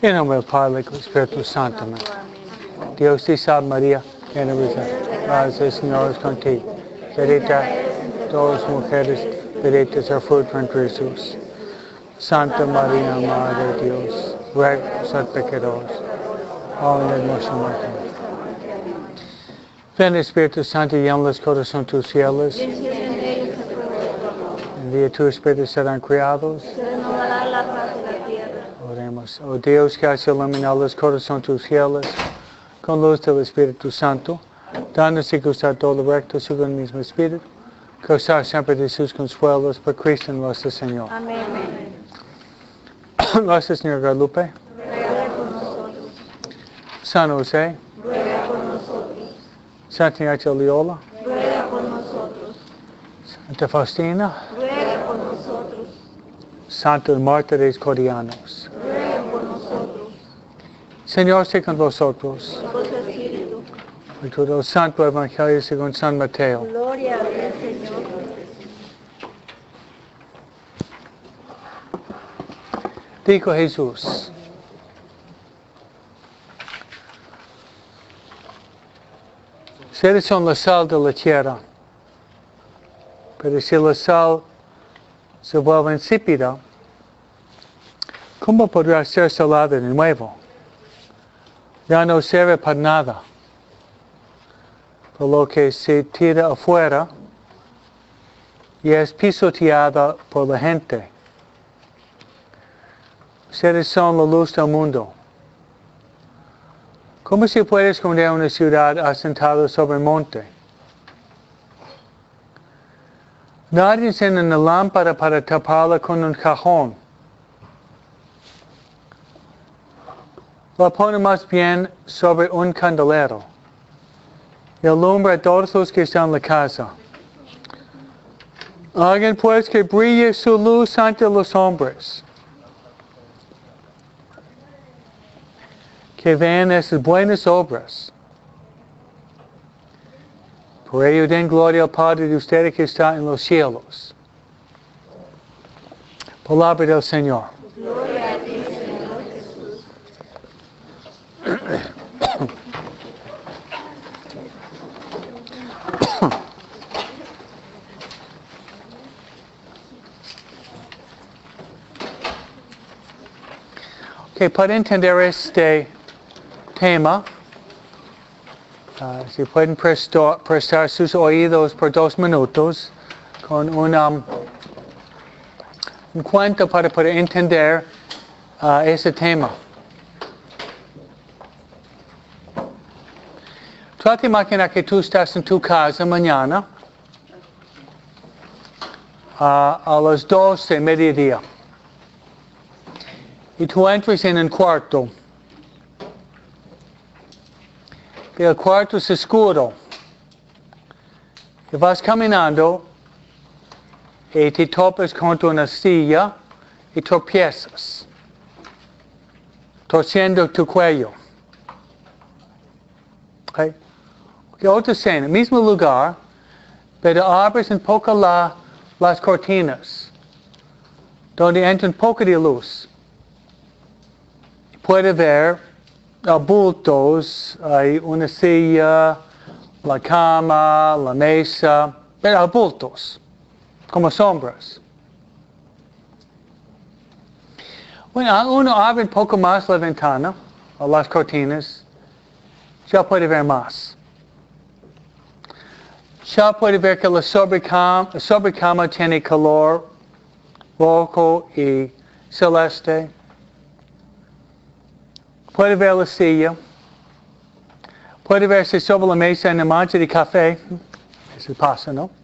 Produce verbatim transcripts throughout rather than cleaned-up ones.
En nombre del Padre, del Espíritu Santo. Amén. Dios te salve María, llena de gracia, el Señor es contigo. Bendita todas las mujeres, bendito es el fruto de tu Jesús. Santa María, Madre de Dios, ruega por los pecadores, ahora y en nuestra muerte. Ven Espíritu Santo, llena los corazones tus fieles. Envía tu Espíritu, serán criados. Oremos. Oh Dios, que has iluminado los corazones tus fieles con luz del Espíritu Santo, danos y gustar todo lo recto según el mismo Espíritu, gozar siempre de sus consuelos por Cristo nuestro Señor. Amén. Nuestra Señora Guadalupe, Ruega por nosotros. San José, Ruega por nosotros. Santa Ignacia Loyola, Ruega por nosotros. Santa Faustina, Ruega por nosotros. Santos Mártires Corianos. Ruega por nosotros. Señor, sé con vosotros. Con tu Espíritu. Por todo el Santo Evangelio según San Mateo. Gloria a ti, Señor. Dijo Jesús: ustedes son la sal de la tierra, pero si la sal se vuelve insípida, ¿cómo podrá ser salada de nuevo? Ya no sirve para nada, por lo que se tira afuera y es pisoteada por la gente. Ustedes son la luz del mundo. ¿Cómo se puede esconder una ciudad asentada sobre el monte? Nadie enciende una lámpara para taparla con un cajón. La pone más bien sobre un candelero y alumbra a todos los que están en la casa. Hagan pues que brille su luz ante los hombres, que vean esas buenas obras. Por ello den gloria al Padre de ustedes que está en los cielos. Palabra del Señor. Gloria a ti, Señor Jesús. Okay, para entender este tema, uh, si pueden prestar, prestar sus oídos por dos minutos con una, un cuento para poder entender uh, ese tema. Trata de imaginar que tú estás en tu casa mañana uh, a las doce de mediodía y tú entras en un cuarto. El cuarto es oscuro. Y vas caminando y te topas contra una silla y tropiezas, torciendo tu cuello. Okay. Okay, otra escena, mismo lugar, pero abres un poco la, las cortinas, donde entra un poco de luz. Puede ver adultos, hay una silla, la cama, la mesa, pero adultos, como sombras. Bueno, uno abre un poco más la ventana, o las cortinas, ya puede ver más. Ya puede ver que la sobrecama, la sobrecama tiene color rojo y celeste. Puede ver la silla. Puede verse sobre la mesa una mancha de café. Eso pasa, ¿no?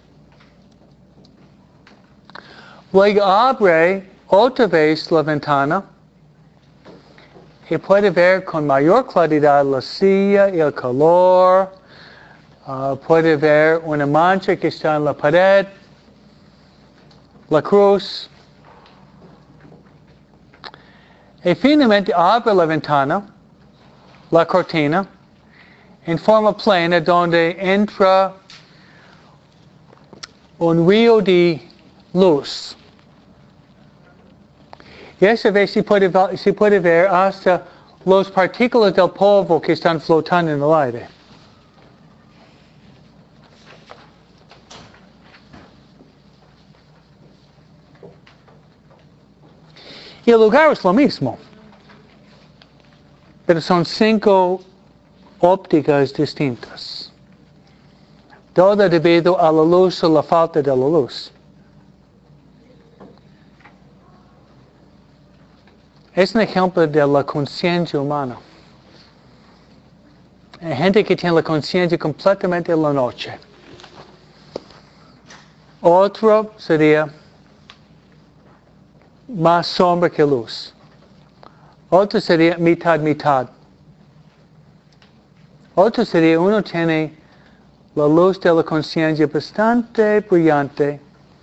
Luego abre otra vez la ventana y puede ver con mayor claridad la silla y el color. Uh, puede ver una mancha que está en la pared, la cruz. Y finalmente abre la ventana, la cortina, en forma plana donde entra un río de luz. Y esa vez se puede, se puede ver hasta las partículas del polvo que están flotando en el aire. Y el lugar es lo mismo. Pero son cinco ópticas distintas. Todo debido a la luz o la falta de la luz. Es un ejemplo de la conciencia humana. Hay gente que tiene la conciencia completamente en la noche. Otro sería más sombra que luz. Otro sería mitad, mitad. Otro sería uno tiene la luz de la conciencia bastante brillante.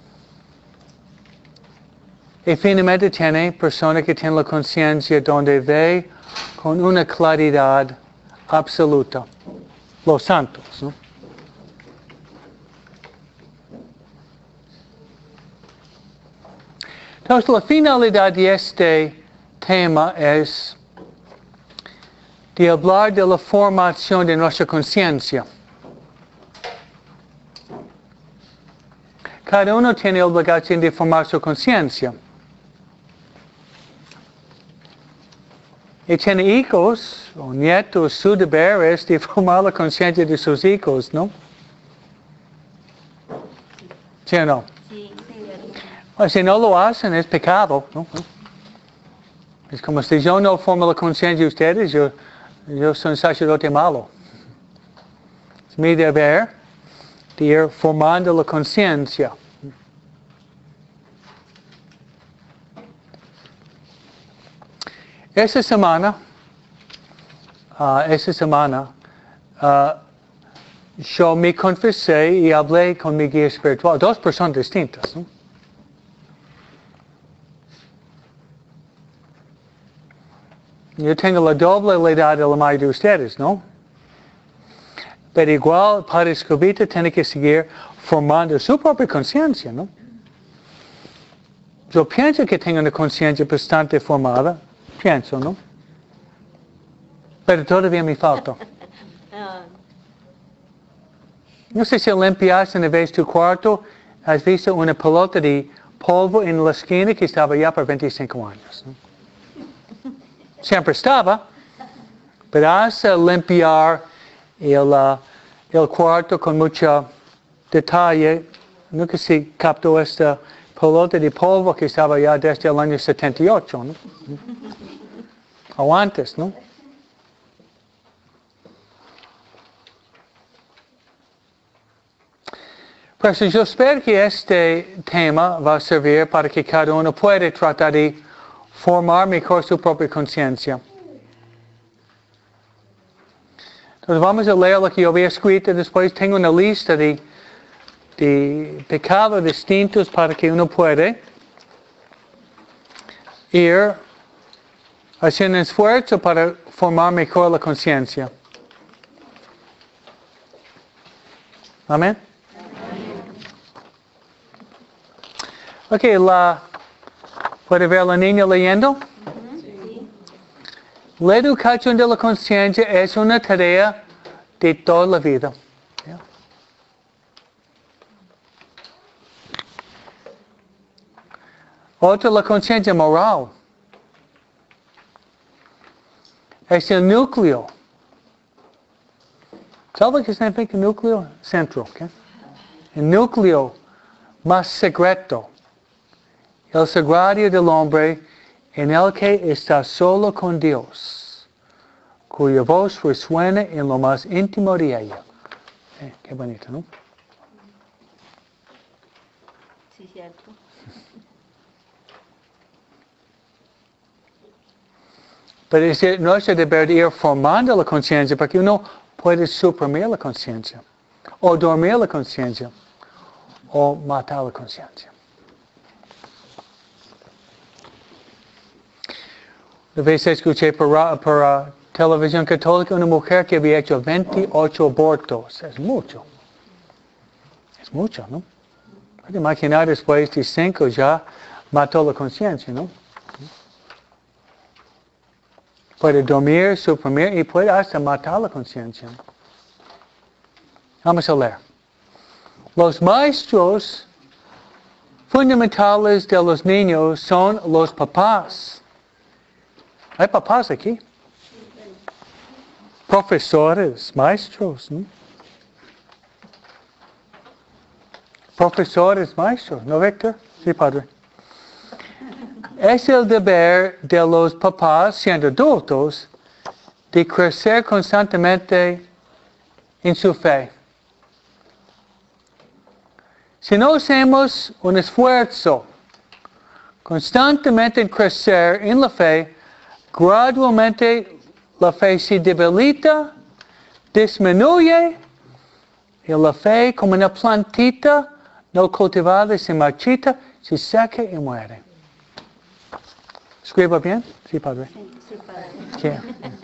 Y finalmente tiene personas que tienen la conciencia donde ve con una claridad absoluta. Los santos, ¿no? Entonces, la finalidad de este tema es de hablar de la formación de nuestra conciencia. Cada uno tiene la obligación de formar su conciencia. Y tiene hijos o nietos, su deber es de formar la conciencia de sus hijos, ¿no? ¿Sí o no? Sí, sí. Bueno, si no lo hacen es pecado, ¿no? Es como si yo no formo la conciencia de ustedes, yo, yo soy un sacerdote malo. Es mi deber de ir formando la conciencia. Esta semana, uh, esta semana, uh, yo me confesé y hablé con mi guía espiritual, dos personas distintas, ¿no? Yo tengo la doble la edad de la mayoría de ustedes, ¿no? Pero igual, Padre Escobita tiene que seguir formando su propia conciencia, ¿no? Yo pienso que tengo una conciencia bastante formada, pienso, ¿no? Pero todavía me falta. No sé si limpiaste una vez tu cuarto, has visto una pelota de polvo en la esquina que estaba ya por veinticinco años, ¿no? Siempre estaba, pero has de limpiar el, uh, el cuarto con mucho detalle. Nunca se captó esta pelota de polvo que estaba ya desde el año setenta y ocho, ¿no? O antes, ¿no? Pues yo espero que este tema va a servir para que cada uno pueda tratar de formar mejor su propia conciencia. Entonces vamos a leer lo que yo había escrito. Después tengo una lista de, de pecados distintos para que uno pueda ir haciendo un esfuerzo para formar mejor la conciencia. Amén. Ok, la, ¿puede ver la niña leyendo? Sí. La educación de la conciencia es una tarea de toda la vida. Yeah. Otra, la conciencia moral. Es el núcleo. ¿Sabe qué significa núcleo? Centro. ¿Okay? El núcleo más secreto. El sagrario del hombre en el que está solo con Dios, cuya voz resuena en lo más íntimo de ella. Eh, qué bonito, ¿no? Sí, cierto. Pero es nuestro deber de ir formando la conciencia, porque uno puede suprimir la conciencia, o dormir la conciencia, o matar la conciencia. Una vez escuché por, por uh, televisión católica una mujer que había hecho veintiocho abortos. Es mucho. Es mucho, ¿no? Puede imaginar después de cinco ya mató la conciencia, ¿no? puede dormir, suprimir y puede hasta matar la conciencia. Vamos a leer. Los maestros fundamentales de los niños son los papás. Hay papás aquí. Profesores, maestros. ¿no? Profesores, maestros. ¿No, Víctor? Sí, padre. Es el deber de los papás, siendo adultos, de crecer constantemente en su fe. Si no hacemos un esfuerzo constantemente en crecer en la fe, gradualmente la fe se debilita, disminuye, y la fe como una plantita no cultivada se marchita, se seca y muere. ¿Escriba bien? Sí, padre. Sí, padre. ¿Qué?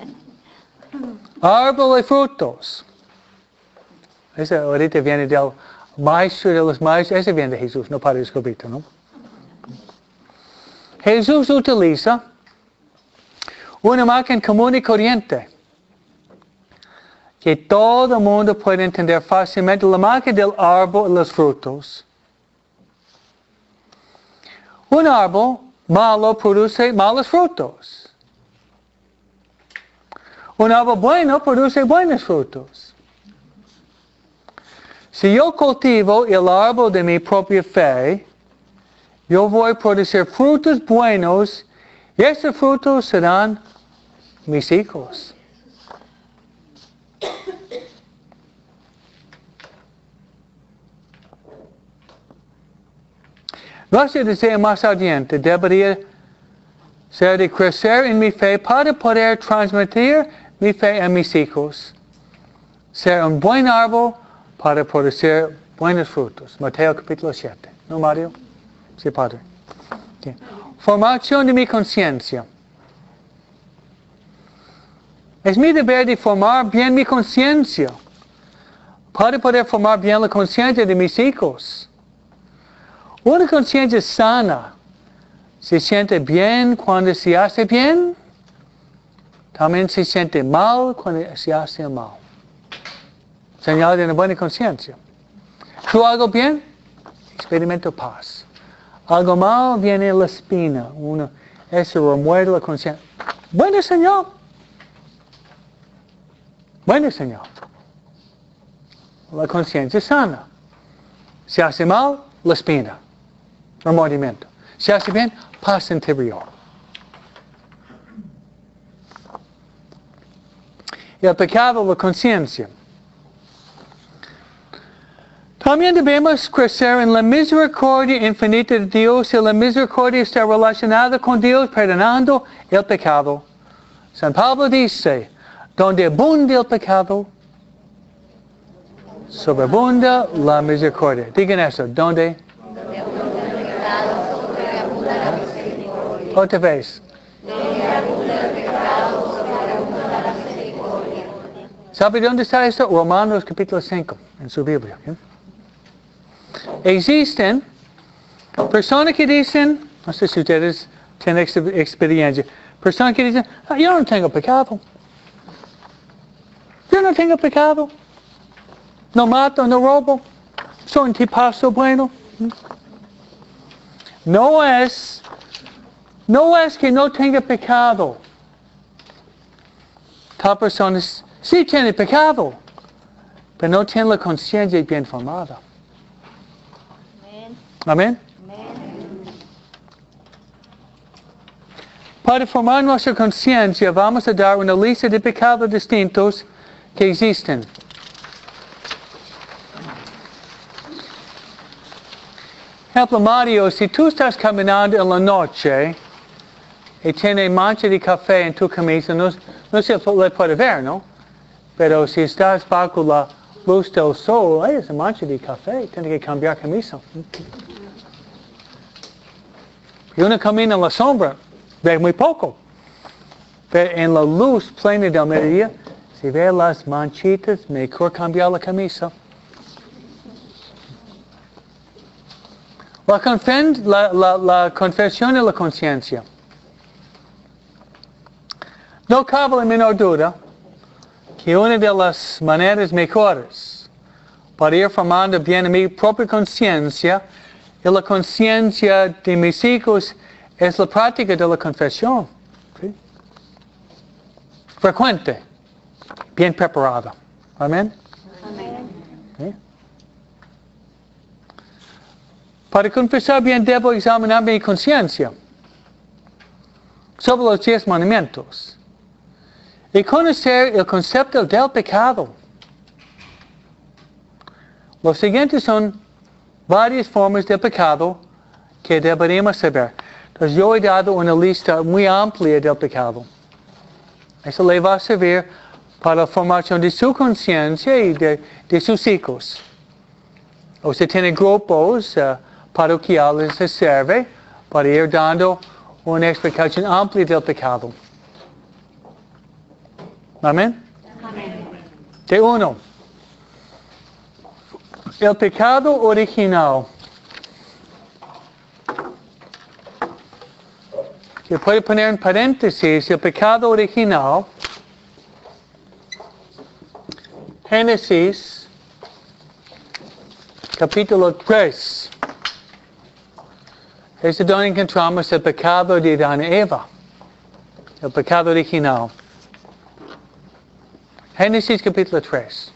Árbol de frutos. Ese ahorita viene del maestro de los maestros. Ese viene de Jesús, no Padre Escobito, ¿no? Jesús utiliza una máquina común y corriente que todo el mundo puede entender fácilmente. La máquina del árbol y los frutos. Un árbol malo produce malos frutos. Un árbol bueno produce buenos frutos. Si yo cultivo el árbol de mi propia fe, yo voy a producir frutos buenos y esos frutos serán mis hijos. Nuestro deseo más ardiente debería ser de crecer en mi fe para poder transmitir mi fe a mis hijos. Ser un buen árbol para producir buenos frutos. Mateo capítulo siete. ¿No, Mario? Sí, Padre. Okay. Formación de mi conciencia. Es mi deber de formar bien mi conciencia para poder formar bien la conciencia de mis hijos. Una conciencia sana se siente bien cuando se hace bien, también se siente mal cuando se hace mal. Señal de una buena conciencia. ¿Tú algo bien? Experimento paz. Algo mal viene la espina. Uno, eso remueve la conciencia. Buena señal. Buena señal. La conciencia sana. Se hace mal, la espina. Remordimiento. Se hace bien, paz interior. El pecado, la conciencia. También debemos crecer en la misericordia infinita de Dios y la misericordia está relacionada con Dios perdonando el pecado. San Pablo dice, donde abunda el pecado, sobreabunda la misericordia. Digan eso, ¿dónde? Donde abunda el pecado, sobreabunda la misericordia. Otra vez. Donde abunda el pecado, sobreabunda la misericordia. ¿Sabe dónde está esto? Romanos capítulo cinco, en su Biblia. ¿sí? Existen personas que dicen, no sé si ustedes tienen experiencia, personas que dicen, ah, yo no tengo pecado. Yo no tengo pecado. No mato, no robo. Soy un tipazo bueno. No es, no es que no tenga pecado. Tal persona sí tiene pecado, pero no tiene la conciencia bien formada. Amén. Amén. Para formar nuestra conciencia vamos a dar una lista de pecados distintos que existen. Ejemplo, Mario, si tú estás caminando en la noche y tiene mancha de café en tu camisa, no, no se le puede ver, ¿no? Pero si estás bajo la luz del sol, hay esa mancha de café, tiene que cambiar camisa. Y uno camina en la sombra, ve muy poco. Pero en la luz plena del mediodía, si ve las manchitas, mejor cambiar la camisa. La, confen, la, la, la confesión y la conciencia. No cabe la menor duda que una de las maneras mejores para ir formando bien mi propia conciencia y la conciencia de mis hijos es la práctica de la confesión. ¿Sí? Frecuente, bien preparada. Amén. Amén. ¿Sí? Para confesar bien debo examinar mi conciencia sobre los diez mandamientos y conocer el concepto del pecado. Los siguientes son varias formas de pecado que deberíamos saber. Entonces yo he dado una lista muy amplia del pecado. Eso le va a servir para la formación de su conciencia y de, de sus hijos. Usted tiene grupos uh, parroquiales que sirve para ir dando una explicación amplia del pecado. Amén. Amén. De uno. El pecado original. Que puede poner en paréntesis el pecado original. Génesis, capítulo tres. Es donde encontramos el pecado de Adán y Eva. El pecado original. Génesis, capítulo tres.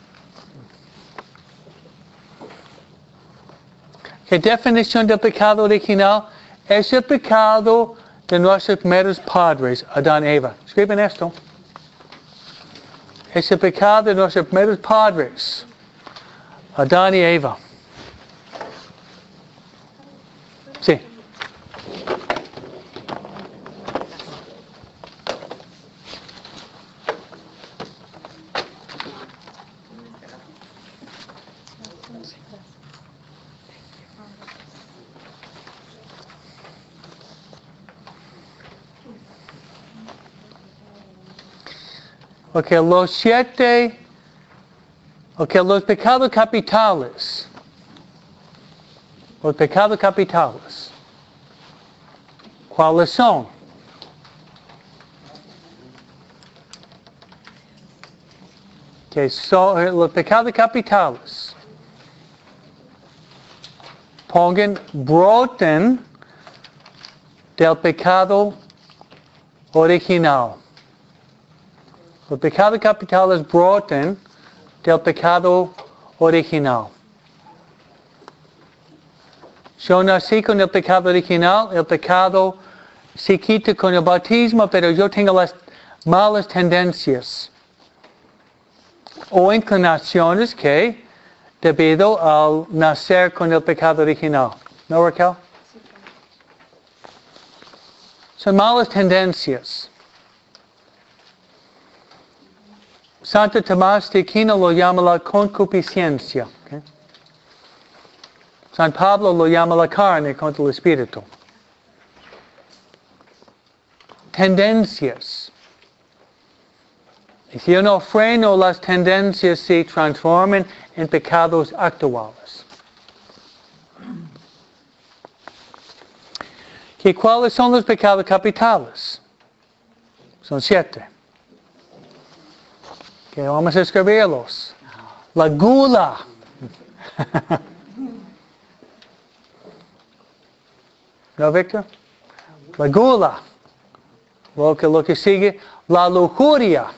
¿Qué definición del pecado original? Es el pecado de nuestros primeros padres, Adán y Eva. Escriben esto. Es el pecado de nuestros primeros padres, Adán y Eva. Sí. Ok, los siete, ok, los pecados capitales. Los pecados capitales. ¿Cuáles son? Que son los pecados capitales. Pongan, broten del pecado original. Los pecados capitales brotan del pecado original. Yo nací con el pecado original, el pecado se quita con el bautismo, pero yo tengo las malas tendencias o inclinaciones que debido al nacer con el pecado original. ¿No, Raquel? Son malas tendencias. Santo Tomás de Aquino lo llama la concupiscencia. ¿Okay? San Pablo lo llama la carne contra el espíritu. Tendencias. Y si yo no freno, las tendencias se transforman en pecados actuales. ¿Y cuáles son los pecados capitales? Son siete. Que vamos a escribirlos. La gula. ¿No, Víctor? La gula. Lo que, lo que sigue, la lujuria.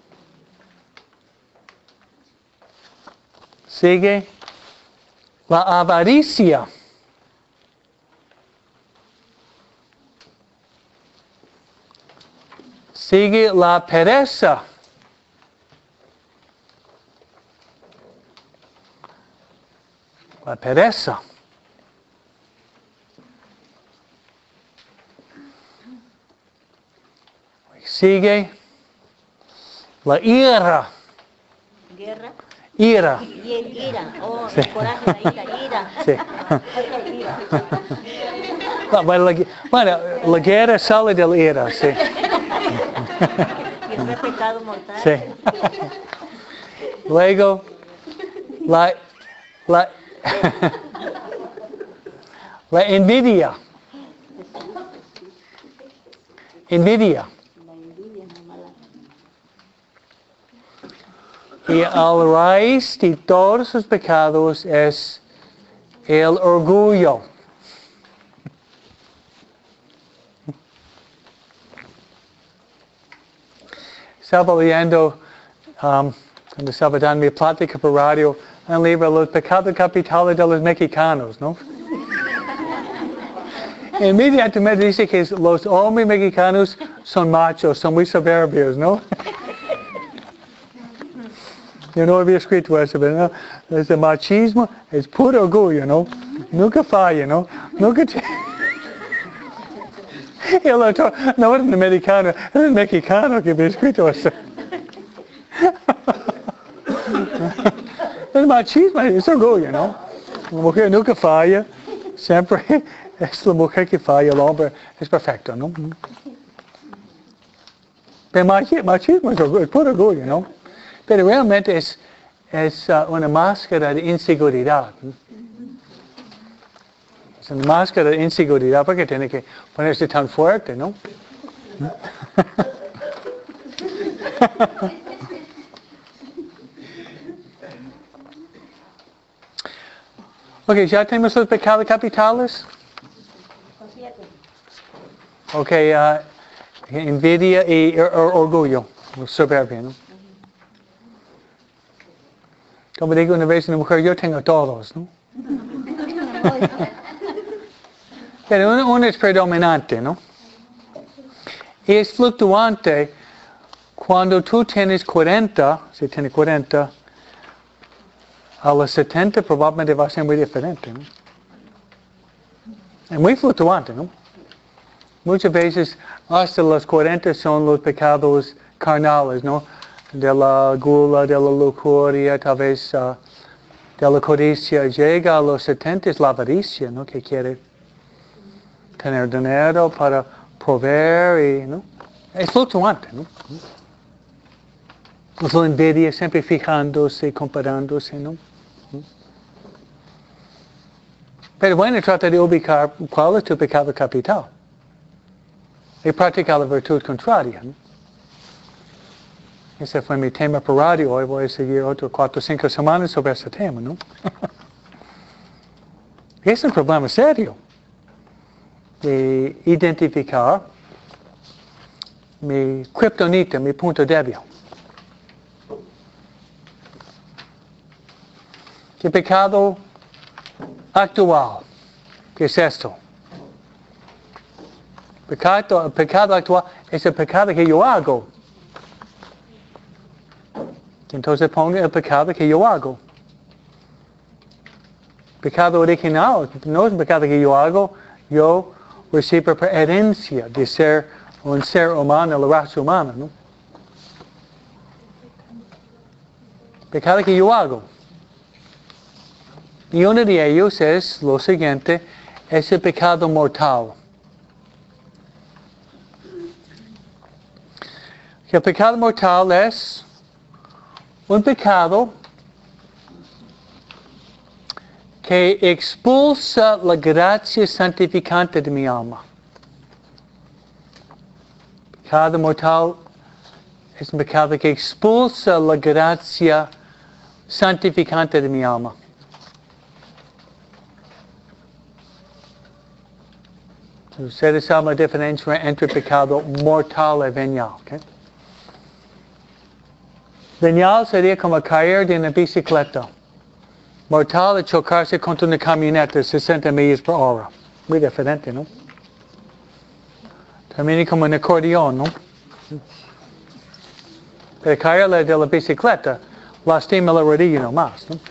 Sigue la avaricia. Sigue la pereza. La pereza. Sigue la ira. Guerra. Ira. Y el ira. Oh, Sí. el coraje, la ira, ira. Sí. Bueno, la, bueno, la guerra sale de la ira, sí. Y el pecado mortal. Sí. Luego, la, la, la envidia. Envidia. La envidia es muy mala. Y al raíz de todos sus pecados es el orgullo. Estaba leyendo, um, cuando estaba dando mi plática por radio, un libro, Los pecados capitales de los mexicanos, ¿no? Inmediatamente dice que los hombres mexicanos son machos, son muy soberbios, ¿no? Yo no había escrito eso, pero no, es el machismo, es puro orgullo, ¿no? Nunca falla, ¿no? Nunca te... Y el otro, no era un americano, era un mexicano que había escrito eso. El machismo es orgullo, ¿no? La mujer nunca falla, siempre es la mujer que falla, el hombre es perfecto, ¿no? Pero machismo es, orgullo, es puro orgullo, ¿no? Pero realmente es, es uh, una máscara de inseguridad. ¿No? Es una máscara de inseguridad porque tiene que ponerse tan fuerte, ¿no? Ok, ya tenemos los pecados capitales. Ok, uh, envidia y or, or, orgullo, soberbia, ¿no? Como digo una vez a una mujer, yo tengo todos, ¿no? Pero uno, uno es predominante, ¿no? Y es fluctuante cuando tú tienes cuarenta, si tienes cuarenta, a los setenta probablemente va a ser muy diferente, ¿no? Es muy fluctuante, ¿no? Muchas veces hasta los cuarenta son los pecados carnales, ¿no? De la gula, de la lujuria, tal vez uh, de la codicia. Llega a los setenta es la avaricia, ¿no? Que quiere tener dinero para proveer y, ¿no? Es fluctuante, ¿no? Es la envidia, siempre fijándose, comparándose, ¿no? Pero bueno, trata de ubicar cuál es tu pecado capital. Y practicar la virtud contraria, ¿no? Ese fue mi tema por radio. Hoy voy a seguir otros cuatro o cinco semanas sobre ese tema, ¿no? Es un problema serio de identificar mi kriptonita, mi punto débil. El pecado actual, ¿qué es esto? Pecado, el pecado actual es el pecado que yo hago. Entonces pongo el pecado que yo hago. Pecado original no es un pecado que yo hago, yo recibo por herencia de ser un ser humano, la raza humana, ¿no? Pecado que yo hago. Y uno de ellos es lo siguiente, es el pecado mortal. El pecado mortal es un pecado que expulsa la gracia santificante de mi alma. El pecado mortal es un pecado que expulsa la gracia santificante de mi alma. Ustedes saben la diferencia entre pecado mortal y venial. ¿Okay? Venial sería como caer de una bicicleta. Mortal es chocarse contra una camioneta a sesenta millas por hora. Muy diferente, ¿no? También como un acordeón, ¿no? Pero caer de la bicicleta lastima la rodilla nomás, ¿no?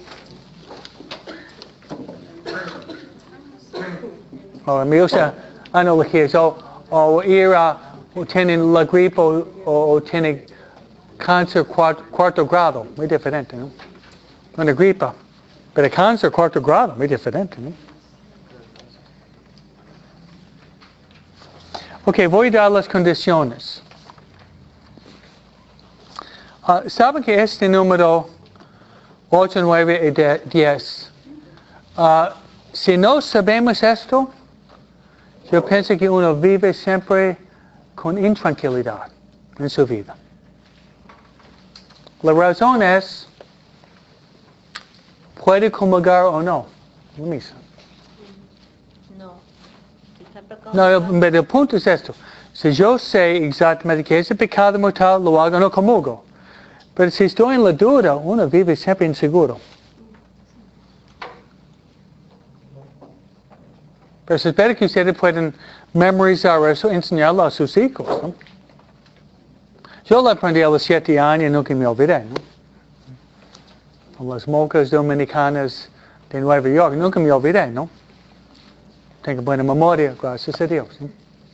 Ahora me gusta analogías, o, o ir a, o tienen la gripe o, o, o tienen cáncer cuarto, cuarto grado, muy diferente, ¿no? Una gripa, pero cáncer cuarto grado, muy diferente, ¿no? Ok, voy a dar las condiciones. Uh, ¿Saben que este número ocho, nueve y diez? Uh, si no sabemos esto, yo pienso que uno vive siempre con intranquilidad en su vida. La razón es, ¿puede comulgar o no? La misa. No. No, el, el punto es esto. Si yo sé exactamente que ese pecado mortal lo hago, no comulgo. Pero si estoy en la duda, uno vive siempre inseguro. Pero se espera que ustedes puedan memorizar eso y enseñarlo a sus hijos, ¿no? Yo lo aprendí a los siete años y nunca me olvidé, ¿no? Las monjas dominicanas de Nueva York, nunca me olvidé, ¿no? Tengo buena memoria, gracias a Dios, ¿no?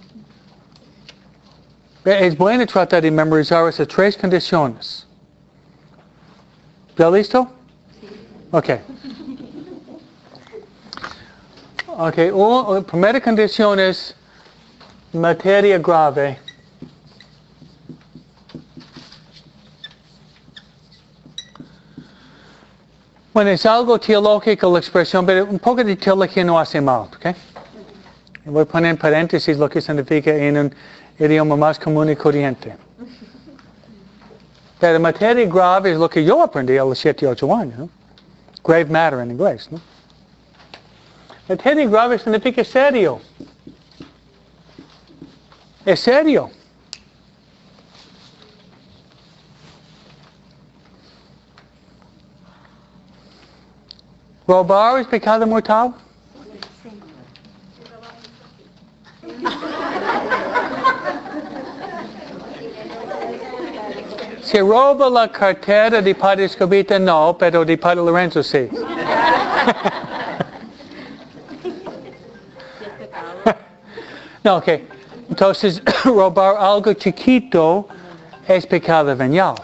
Es bueno tratar de memorizar esas tres condiciones. ¿Ya listo? Sí. Ok. Ok, la primera condición es materia grave. Bueno, es algo teológico la expresión, pero un poco de teología no hace mal, ¿ok? Voy a poner en paréntesis lo que significa en un idioma más común y corriente. Pero materia grave es lo que yo aprendí a los siete, ocho años, ¿no? Grave matter en inglés, ¿no? Materia grave significa serio. Es serio. ¿Robar es pecado mortal? Si roba la cartera de Padre Escobita, no, pero de Padre Lorenzo sí. No, ok. Entonces, robar algo chiquito es pecado venial.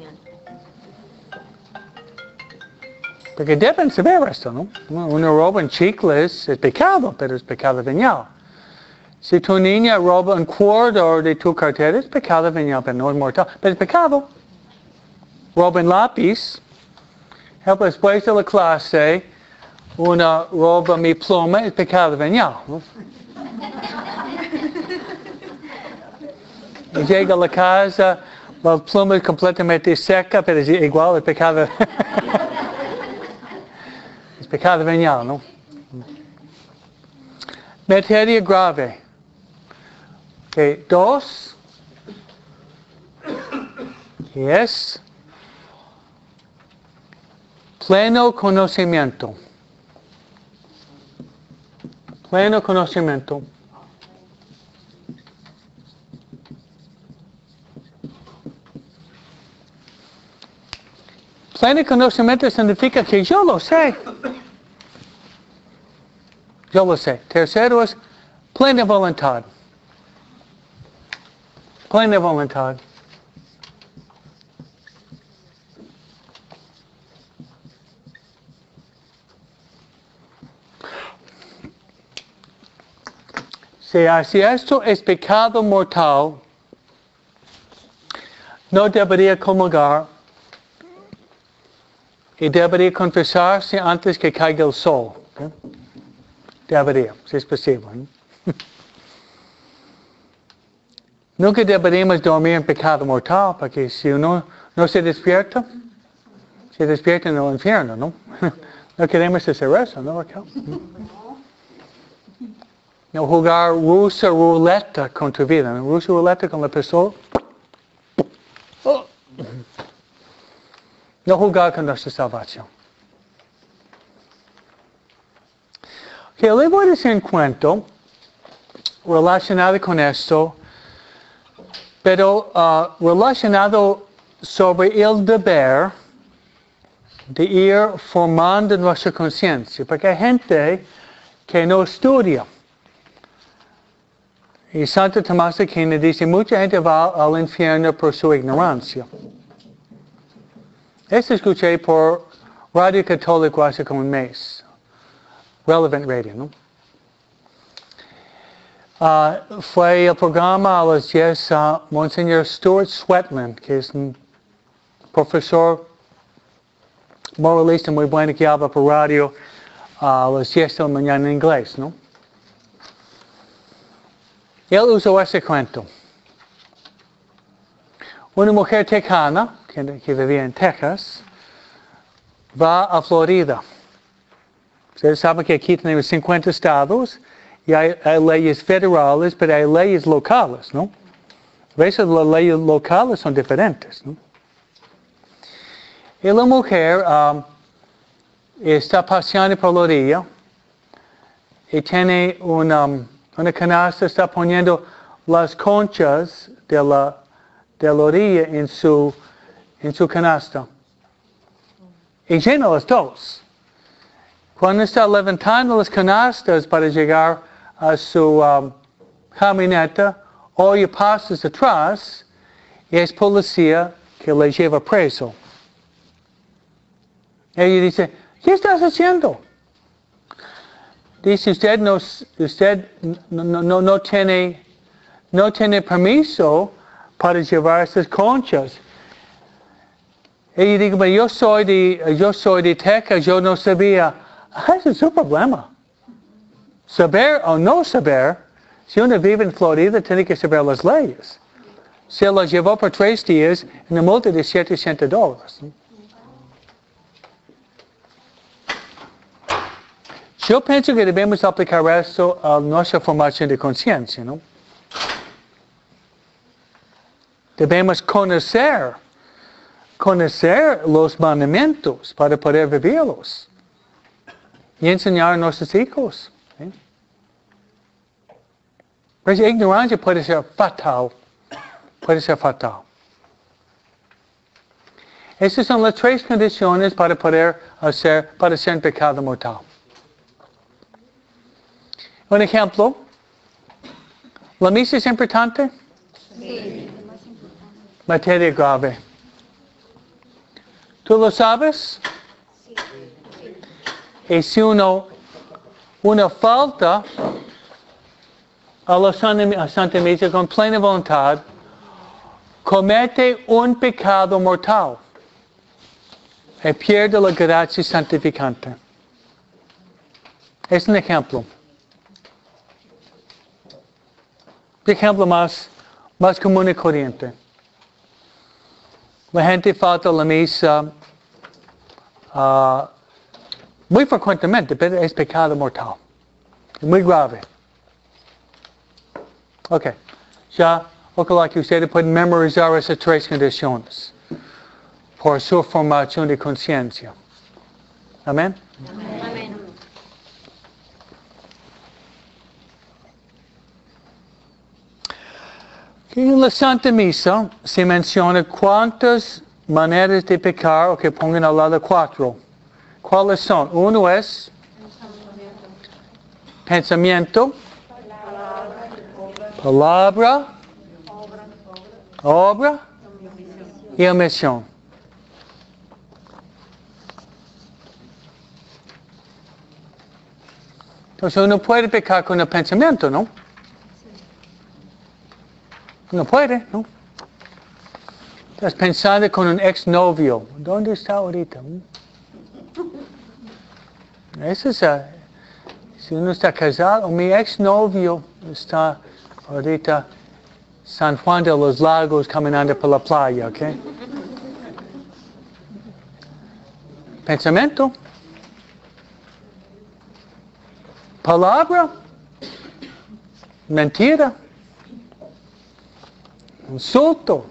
Porque deben saber esto, ¿no? Uno roba en chicles, es pecado, pero es pecado venial. Si tu niña roba un cuarto de tu cartera, es pecado venial, pero no es mortal. Pero es pecado. Roba un lápiz. Después de la clase, una roba mi pluma, es pecado venial, ¿no? Y llega a la casa, la pluma es completamente seca, pero es igual, es pecado. Es pecado venial, ¿no? Materia grave. Okay. Dos. Es pleno conocimiento. Pleno conocimiento. Pleno conocimiento significa que yo lo sé. Yo lo sé. Tercero es plena voluntad. Plena voluntad. Si esto es pecado mortal, no debería comulgar y debería confesarse antes que caiga el sol. ¿Okay? Debería, si es posible, ¿no? Nunca deberíamos dormir en pecado mortal, porque si uno no se despierta, se despierta en el infierno, ¿no? No queremos hacer eso, ¿no? No jugar rusa ruleta con tu vida, ¿no? Rusa ruleta con la persona. No jugar con nuestra salvación. Okay, le voy a decir un cuento relacionado con esto, pero uh, relacionado sobre el deber de ir formando nuestra conciencia, porque hay gente que no estudia. Y Santo Tomás de Aquino dice, mucha gente va al infierno por su ignorancia. Esto escuché por Radio Católico hace como un mes. Relevant Radio, ¿no? Uh, fue el programa a las diez a uh, Monseñor Stuart Sweatland, que es un profesor moralista muy bueno que habla por radio uh, a las diez de la mañana en inglés, ¿no? Él usó ese cuento. Una mujer tejana, que, que vivía en Texas, va a Florida. Ustedes saben que aquí tenemos cincuenta estados y hay, hay leyes federales, pero hay leyes locales, ¿no? A veces las leyes locales son diferentes, ¿no? Y la mujer um, está paseando por la orilla y tiene una, una canasta, está poniendo las conchas de la, de la orilla en su, en su canasta. Y llena las dos. Cuando está levantando las canastas para llegar a su um, camioneta, oye pasos atrás y es policía que le lleva preso. Ella dice, ¿qué estás haciendo? Dice, usted no, usted no, no, no, tiene, no tiene permiso para llevar esas conchas. Ella dice, yo soy de, yo soy de Texas, yo no sabía. Ese es su problema. Saber o no saber, si uno vive en Florida, tiene que saber las leyes. Se las llevó por tres días, una multa de setecientos dólares. Yo pienso que debemos aplicar esto a nuestra formación de conciencia, ¿no? Debemos conocer, conocer los mandamientos para poder vivirlos y enseñar a nuestros hijos. ¿Sí? Pero la ignorancia puede ser fatal, puede ser fatal. Estas son las tres condiciones para poder hacer, para ser un pecado mortal. Un ejemplo, ¿la misa es importante? Sí. Materia grave. ¿Tú lo sabes? Sí. Y si uno, uno falta a la Santa, Santa Misa con plena voluntad, comete un pecado mortal y pierde la gracia santificante. Es un ejemplo. Un ejemplo más, más común y corriente. La gente falta a la misa uh, muy frecuentemente, pero es pecado mortal. Muy grave. Ok. Ya, ojalá que ustedes puedan memorizar esas tres condiciones por su formación de conciencia. Amén. Amén. En la Santa Misa se menciona cuántas maneras de pecar, o que pongan al lado cuatro. ¿Cuáles son? Uno es pensamiento, palabra, obra y omisión. Entonces uno puede pecar con el pensamiento, ¿no? No puede, ¿no? Estás pensando con un exnovio. ¿Dónde está ahorita? Eso es, uh, si uno está casado, mi exnovio está ahorita San Juan de los Lagos caminando por la playa, ¿ok? Pensamiento. Palabra. Mentira. Insulto,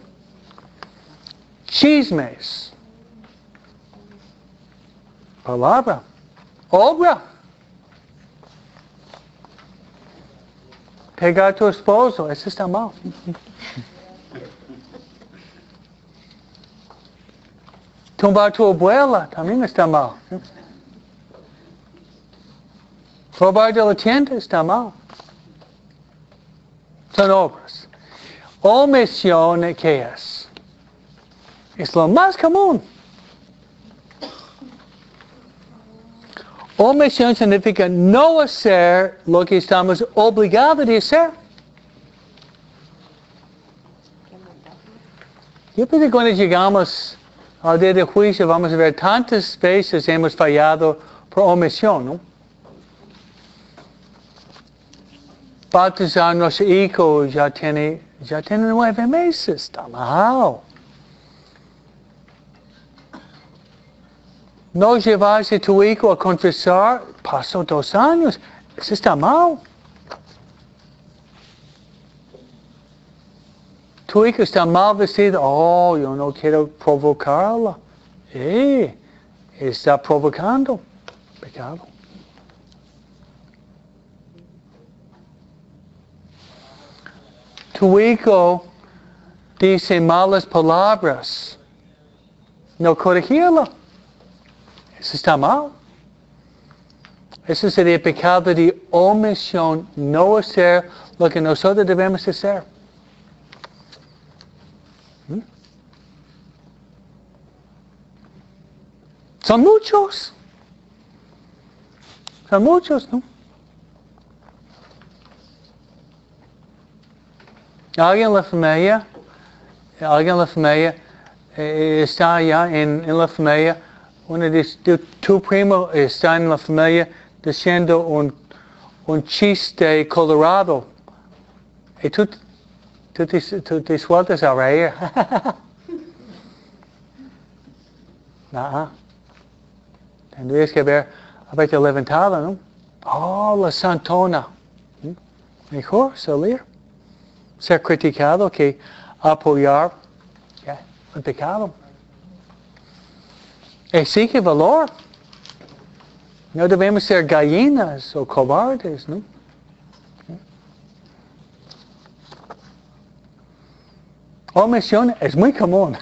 chismes, palabra, obra, pegar a tu esposo, eso está mal. Tumbar a tu abuela, también está mal. Robar de la tienda está mal. Son obras. Omisión, ¿qué es? Es lo más común. Omisión significa no hacer lo que estamos obligados de hacer. Yo pienso que cuando llegamos al día de juicio vamos a ver tantas veces hemos fallado por omisión, ¿no? Bautizar a nuestro hijo ya tiene, ya tiene nueve meses, está mal. No llevarse a tu hijo a confesar, pasó dos años. Eso está mal. Tu hijo está mal vestido. Oh, yo no quiero provocarla. Eh, está provocando. Pecado. Tu hijo dice malas palabras. No corregirlo. Eso está mal. Eso sería pecado de omisión, no hacer lo que nosotros debemos hacer. ¿Mm? Son muchos. Son muchos, ¿no? Alguien en la familia, alguien en la familia eh, está allá en, en la familia, uno de tu, tu primo está en la familia diciendo un, un chiste colorado. Y tú, tú, te, tú te sueltas a reír. Nah. Tendrías que haber, haberte levantado, ¿no? Oh, la santona. ¿Mm? Mejor salir. Ser criticado que apoyar yeah, el pecado. Exige valor. No debemos ser gallinas o cobardes, ¿no? Omisión es muy común.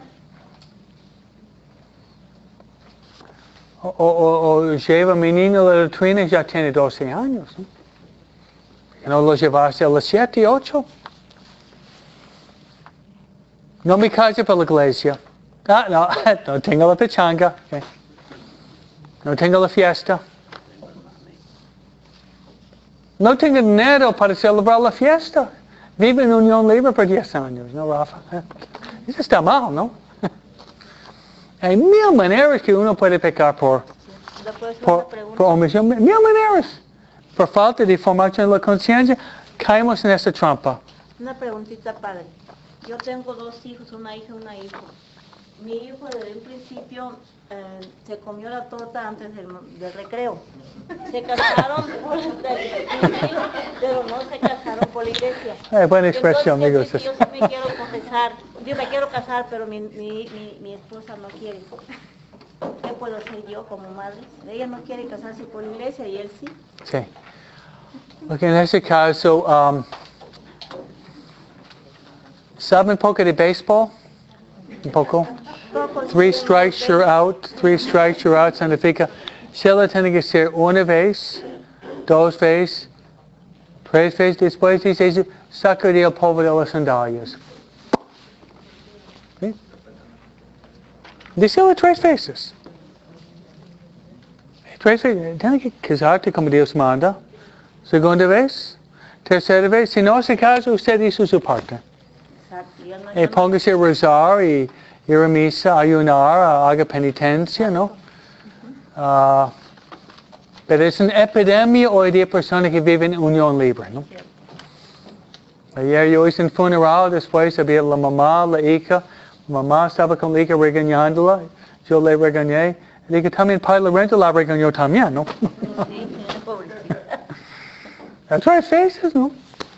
o, o, o lleva mi niño a la latrina, ya tiene doce años, ¿no? Y no lo llevaste a las siete, ocho. No me calle para la iglesia. Ah, no, no tengo la pachanga. Okay. No tengo la fiesta. No tengo dinero para celebrar la fiesta. Vive en unión libre por diez años, ¿no, Rafa? Eso está mal, ¿no? Hay mil maneras que uno puede pecar por, por, por omisión. Mil maneras. Por falta de formación de la conciencia, caemos en esta trampa. Una preguntita, padre. Yo tengo dos hijos, una hija y una hija. Mi hijo desde un principio eh, se comió la torta antes del, del recreo. Se casaron por el pero no se casaron por la iglesia. Eh, buena expresión, amigos. Yo sí me quiero confesar, yo me quiero casar, pero mi, mi, mi, mi esposa no quiere. ¿Qué puedo hacer yo como madre? Ella no quiere casarse por la iglesia y él sí. Sí. Porque en ese caso, um, ¿saben un poco de béisbol? Un poco. Three strikes, you're out. Three strikes, you're out. Significa, solo tiene que ser una vez, dos veces, tres veces. Después dice eso, sacudir el polvo de las sandalias. ¿Sí? Díselo tres veces. Tres veces. Tiene que casarte como Dios manda. Segunda vez. Tercera vez. Si no hace caso, usted hizo su parte. Y póngase a rezar y ir a misa, ayunar, haga penitencia, ¿no? Uh, pero es una epidemia hoy de personas que viven en unión libre, ¿no? Ayer yo hice un funeral, después había la mamá, la hija, la mamá estaba con la hija regañándola, yo le regañé, y dije también Padre Lorenzo la regañó también, ¿no? Las tres veces, ¿no?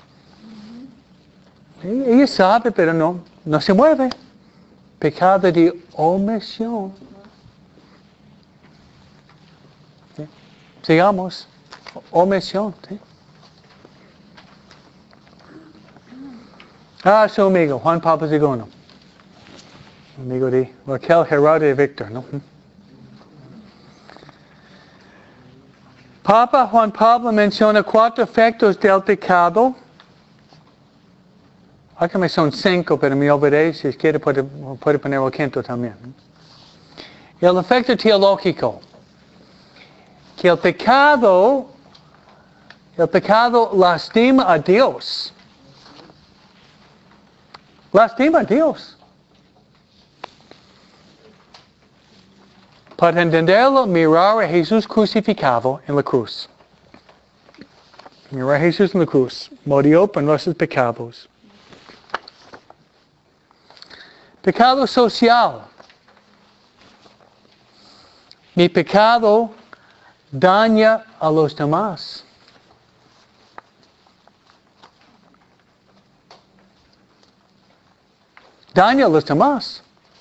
Ella sabe, pero no, no se mueve. Pecado de omisión. ¿Sí? Sigamos. Omisión. ¿Sí? Ah, su amigo, Juan Pablo segundo. Amigo de Raquel, Gerardo y Víctor, ¿no? Papa Juan Pablo menciona cuatro efectos del pecado. Aquí me son cinco, pero me olvidé. Si quiere puede, puede poner el quinto también. El efecto teológico. Que el pecado, el pecado lastima a Dios. Lastima a Dios. Para entenderlo, mirar a Jesús crucificado en la cruz. Mirar a Jesús en la cruz. Murió por nuestros pecados. Pecado social. Mi pecado daña a los demás. Daña a los demás.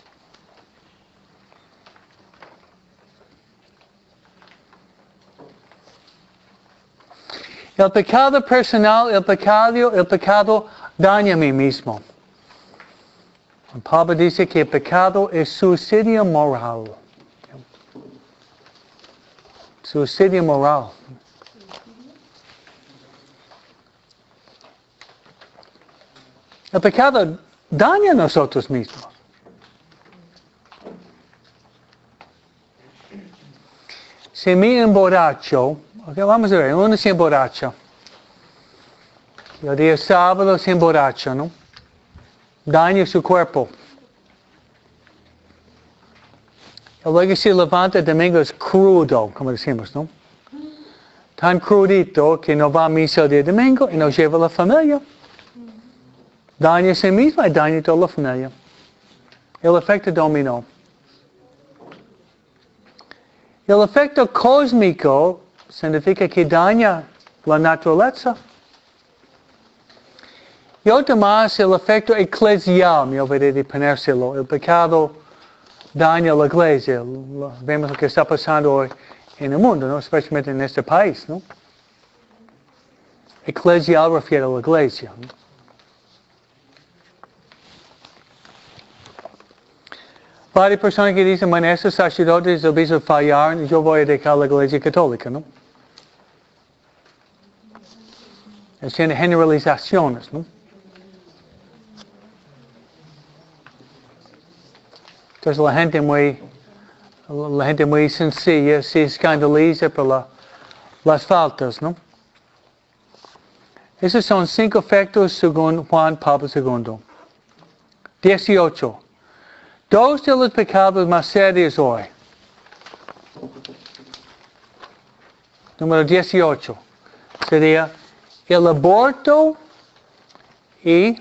El pecado personal, el pecado, el pecado daña a mí mismo. Pablo dice que el pecado es suicidio moral. Suicidio moral. El pecado daña a nosotros mismos. Si me emborracho, okay, vamos a ver, uno se emborracha. El día sábado se emborracha, ¿no? Daña su cuerpo. Y luego se levanta el domingo es crudo, como decimos, ¿no? Tan crudito que no va a misa el día domingo y no lleva a la familia. Daña a sí mismo y daña a toda la familia. El efecto dominó. El efecto cósmico significa que daña la naturaleza. Y otro más, el efecto eclesial, me olvidé de ponérselo. El pecado daña a la iglesia. Vemos lo que está pasando hoy en el mundo, ¿no? Especialmente en este país, ¿no? Eclesial refiere a la iglesia, ¿no? Varias personas que dicen, bueno, estos sacerdotes y obispos fallaron, yo voy a dejar la iglesia católica, ¿no? Haciendo generalizaciones, ¿no? Entonces la gente muy, la gente muy sencilla se escandaliza por la, las faltas, ¿no? Esos son cinco efectos según Juan Pablo segundo. dieciocho. Dos de los pecados más serios hoy. Número dieciocho. Sería el aborto y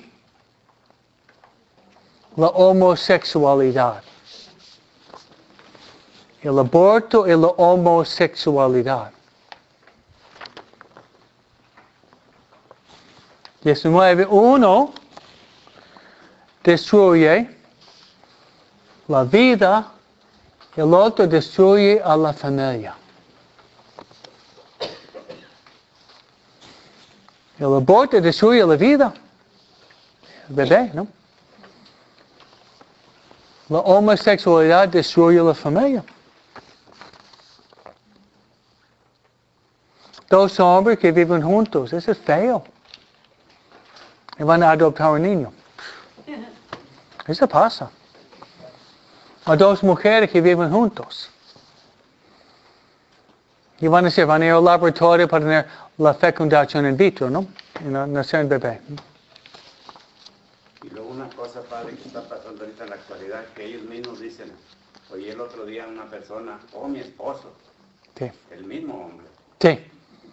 la homosexualidad. El aborto y la homosexualidad. diecinueve. Uno destruye la vida, el otro destruye a la familia. El aborto destruye la vida. El bebé, ¿no? La homosexualidad destruye la familia. Dos hombres que viven juntos, eso es feo. Y van a adoptar un niño. Eso pasa. O dos mujeres que viven juntos. Y van a ser, van a ir al laboratorio para tener la fecundación in vitro, ¿no? Y nacer un bebé. Y luego una cosa, padre, que está pasando ahorita en la actualidad, que ellos mismos dicen, oye, el otro día una persona, oh, mi esposo. Sí. El mismo hombre. Sí.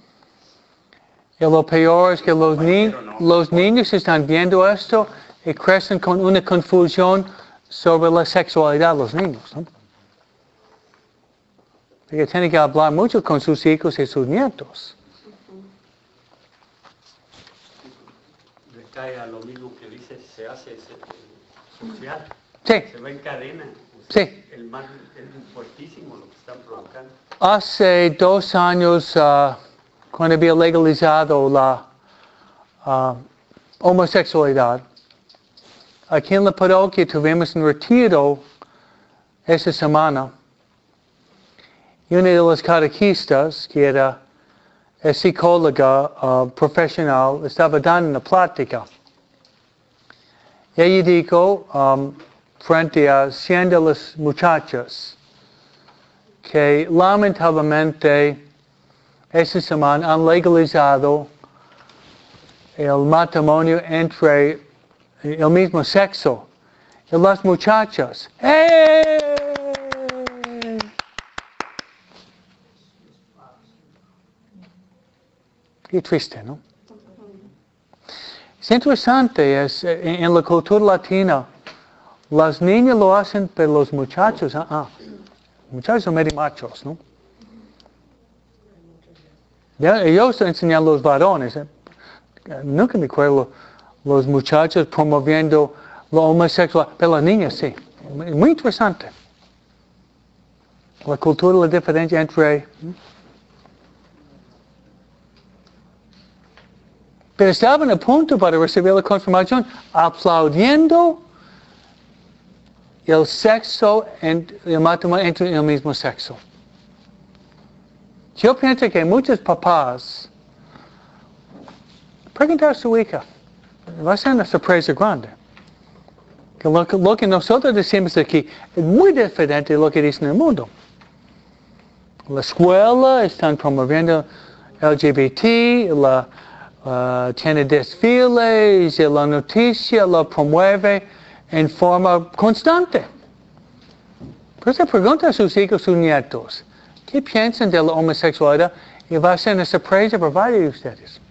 Y lo peor es que los, ni no. los niños están viendo esto y crecen con una confusión sobre la sexualidad de los niños, ¿no? Porque tienen que hablar mucho con sus hijos y sus nietos. Recae a lo mismo que dice, se hace social. Sí. Se va en cadena. O sea, sí. El mal es fuertísimo lo que están provocando. Hace dos años, uh, cuando había legalizado la uh, homosexualidad, aquí en la parroquia tuvimos un retiro esa semana. Y una de las catequistas, que era psicóloga uh, profesional, estaba dando una plática. Y ella dijo, um, frente a cien de las muchachas, que lamentablemente esta semana han legalizado el matrimonio entre el mismo sexo. Y las muchachas, ¡hey! Qué triste, ¿no? Es interesante, es, en, en la cultura latina, las niñas lo hacen, pero los muchachos, ah, uh-uh. muchachos son medio machos, ¿no? Ya, ellos enseñan a los varones. ¿eh? Nunca me acuerdo los muchachos promoviendo lo homosexual, pero las niñas sí. Muy interesante. La cultura, la diferencia entre... ¿eh? Pero estaban a punto para recibir la confirmación, aplaudiendo el sexo, el matrimonio entre el mismo sexo. Yo pienso que muchos papás preguntar a su hija, va a ser una sorpresa grande. Que lo, lo que nosotros decimos aquí es muy diferente de lo que dicen en el mundo. La escuela están promoviendo L G B T, la, uh, tiene desfiles, y la noticia lo promueve en forma constante. Por eso pregunta a sus hijos, sus nietos, ¿qué piensan de la homosexualidad? Y va a ser una sorpresa para varios de ustedes.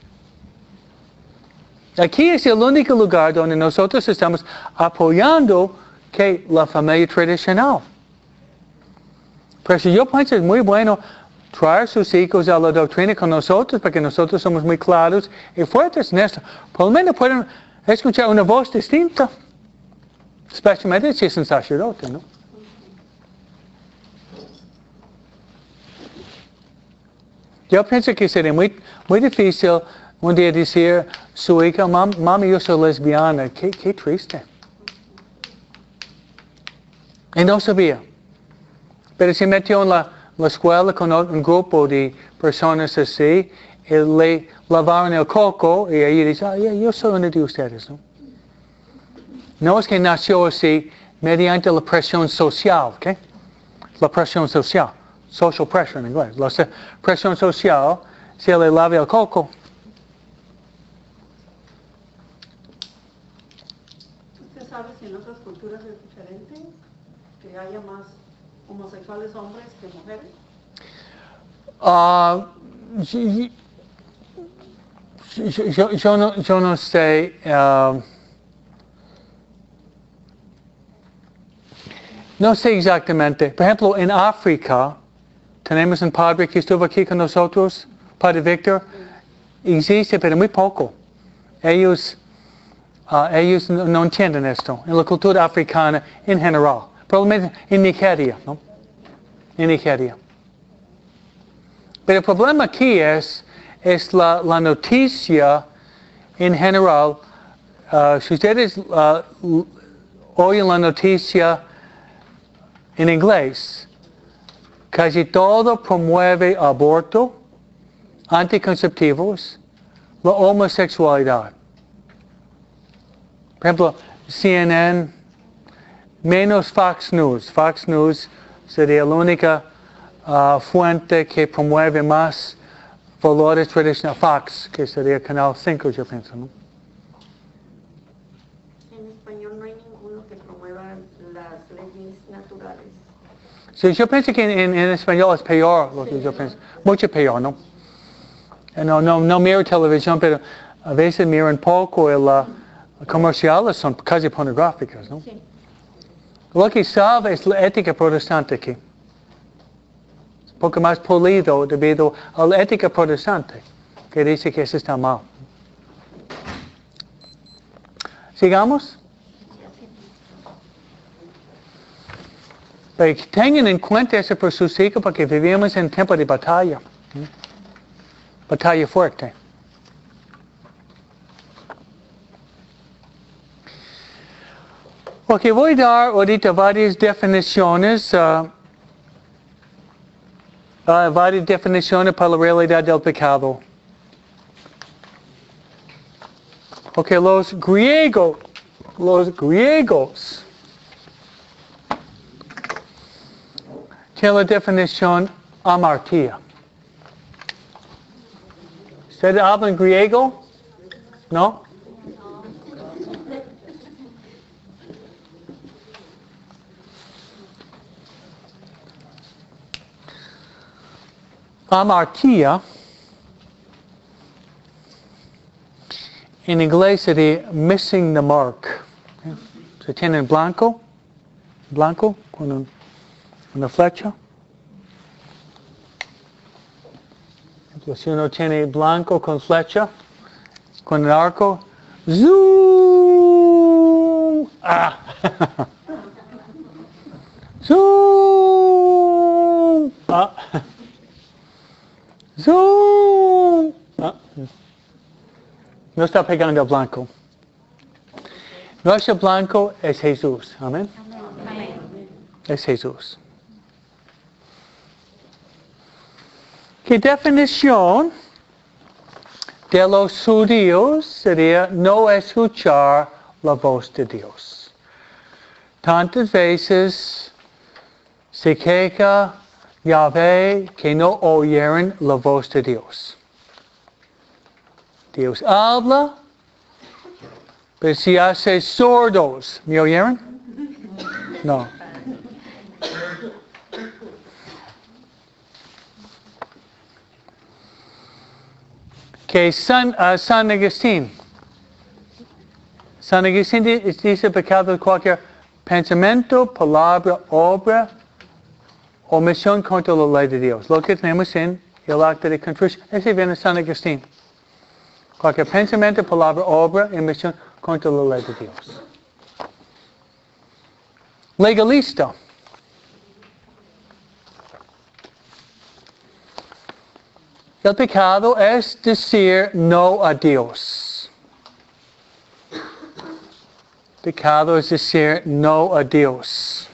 Aquí es el único lugar donde nosotros estamos apoyando que la familia tradicional. Por eso yo pienso que es muy bueno traer a sus hijos a la doctrina con nosotros, porque nosotros somos muy claros y fuertes en esto. Por lo menos pueden escuchar una voz distinta, especialmente si es un sacerdote, ¿no? Yo pienso que sería muy, muy difícil un día decir su hija, Mam, mami, yo soy lesbiana. Qué, qué triste. Y no sabía. Pero se metió en la, la escuela con un grupo de personas así, y le lavaron el coco, y ella dice, ah, yeah, yo soy uno de ustedes, ¿no? No es que nació así mediante la presión social, ¿ok? La presión social. Social pressure en inglés. La presión social, se le lava el coco. ¿Usted sabe si en otras culturas es diferente? ¿Que haya más homosexuales hombres que mujeres? Uh, yo, yo, yo, no, yo no sé. Uh, no sé exactamente. Por ejemplo, en África, tenemos un padre que estuvo aquí con nosotros, Padre Víctor. Existe, pero muy poco. Ellos, uh, ellos no, no entienden esto. En la cultura africana, en general. Probablemente en Nigeria, ¿no? En Nigeria. Pero el problema aquí es, es la, la noticia en general. Uh, si ustedes uh, oyen la noticia en inglés, casi todo promueve aborto, anticonceptivos, la homosexualidad. Por ejemplo, C N N, menos Fox News. Fox News sería la única uh, fuente que promueve más valores tradicionales. Fox, que sería Canal cinco, yo pienso, ¿no? En español no hay ninguno que promueva las leyes naturales. Sí, yo pienso que en, en español es peor lo que sí, yo pienso. Mucho peor, ¿no? No, no, no miro televisión, pero a veces miro un poco y las comerciales son casi pornográficas, ¿no? Sí. Lo que salva es la ética protestante aquí. Es un poco más polido debido a la ética protestante, que dice que eso está mal. ¿Sigamos? Pero tengan en cuenta eso por sus hijos porque vivimos en tiempo de batalla. ¿sí? Batalla fuerte. Ok, voy a dar ahorita varias definiciones, uh, uh, varias definiciones para la realidad del pecado. Ok, los griegos, los griegos, tienen la definición amartía. ¿Ustedes hablan griego? ¿No? Amartía en inglés sería missing the mark. Se tiene en blanco, blanco con un, una flecha. Si uno tiene blanco con flecha, con el arco, zoom. Ah. Zoom. Ah. Zoom. Ah. No está pegando el blanco. Nuestro blanco es Jesús. Amén. Es Jesús. ¿Qué definición de los judíos sería no escuchar la voz de Dios? Tantas veces se queja Yahvé que no oyeron la voz de Dios. Dios habla, pero si hace sordos, ¿me oyeron? No. Que San, uh, San Agustín, San Agustín dice pecado de cualquier pensamiento, palabra, obra, omisión contra la ley de Dios. Lo que tenemos en el acta de contrición, ese viene de San Agustín. Cualquier pensamiento, palabra, obra, omisión contra la ley de Dios. Legalista. El pecado es decir no a Dios. Pecado es decir no a Dios.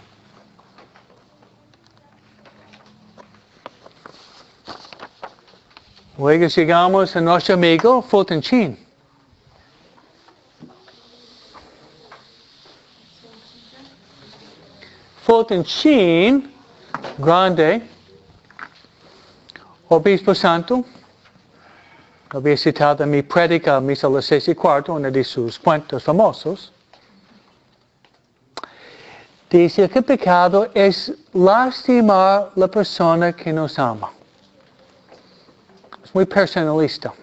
Luego llegamos a nuestro amigo Fulton Sheen. Fulton Sheen, grande, obispo santo, había citado en mi prédica Misa a las seis y cuarto, uno de sus cuentos famosos. Dice que pecado es lastimar a la persona que nos ama. Es muy personalista.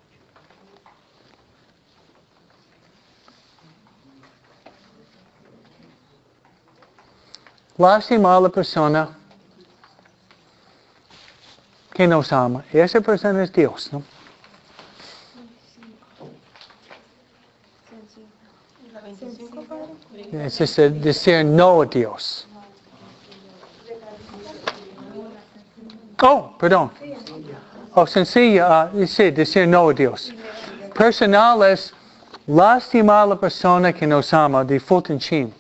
Lastimar a la persona que nos ama. Y esa persona es Dios, ¿no? Es decir, decir no a Dios. Oh, perdón. Oh, sencilla, uh, sí, decir no a Dios. Personal es lastimar a la persona que nos ama, de Fulton Sheen.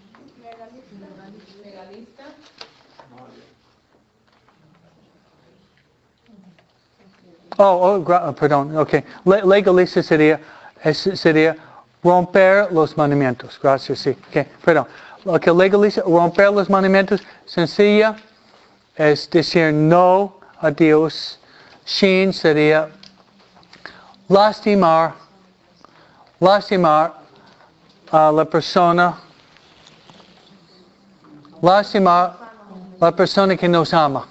Oh, oh, perdón, ok. Legalista sería, sería romper los mandamientos. Gracias, sí. Okay, perdón. Ok, legalista, romper los mandamientos, sencilla, es decir no a Dios. Sheen sería lastimar, lastimar a la persona, lastimar a la persona que nos ama.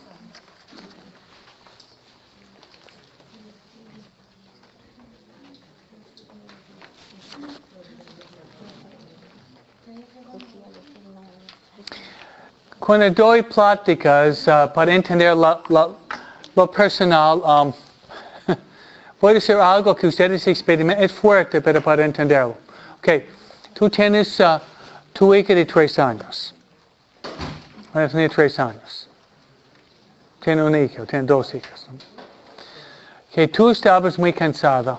Cuando doy pláticas uh, para entender la, la, lo personal, um, puede ser algo que ustedes experimentan, es fuerte, pero para entenderlo. Ok, tú tienes uh, tu hija de tres años. Ella tiene tres años. Tiene un hijo, tiene dos hijos. Que tú estabas muy cansada.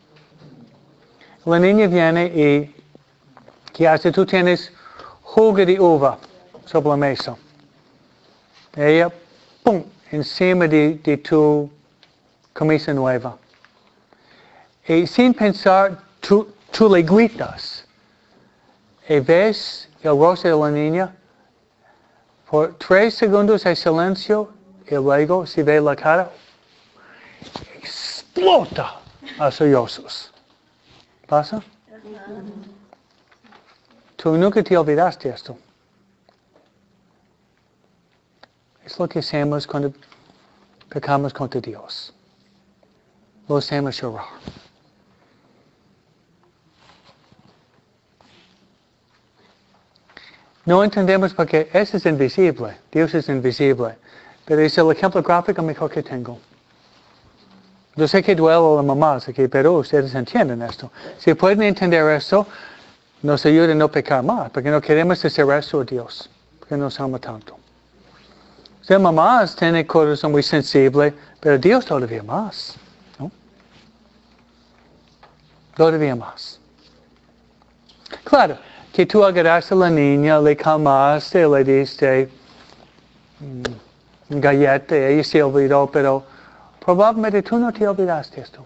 La niña viene y, ¿qué hace? Tú tienes jugo de uva sobre la mesa. Ella, ¡pum!, encima de, de tu camisa nueva. Y sin pensar, tú, tú le gritas. Y ves el rostro de la niña. Por tres segundos hay silencio y luego se ve la cara. Explota a sollozos. ¿Pasa? Tú nunca te olvidaste esto. Es lo que hacemos cuando pecamos contra Dios. Lo hacemos llorar. No entendemos porque eso es invisible. Dios es invisible. Pero es el ejemplo gráfico mejor que tengo. Yo sé que duele a las mamás aquí, pero ustedes entienden esto. Si pueden entender esto, nos ayuda a no pecar más, porque no queremos hacer esto a Dios, porque nos ama tanto. O sea, mamás tienen corazón muy sensible, pero Dios todavía más, ¿no? Todavía más. Claro, que tú agarraste a la niña, le calmaste, le diste mm, galleta, ella se olvidó, pero probablemente tú no te olvidaste esto.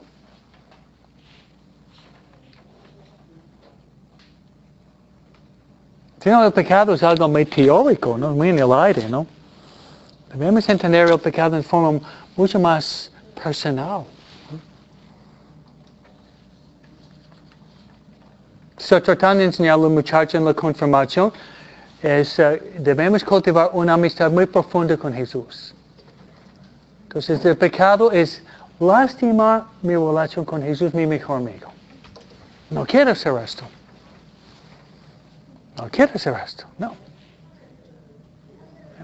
Si no, el pecado es algo muy teórico, ¿no? Muy en el aire, ¿no? Debemos entender el pecado en forma mucho más personal. So, tratando de enseñar a los muchachos en la confirmación, es, uh, debemos cultivar una amistad muy profunda con Jesús. Entonces, el pecado es lastimar mi relación con Jesús, mi mejor amigo. No quiero hacer esto. No quiero hacer esto, no. no.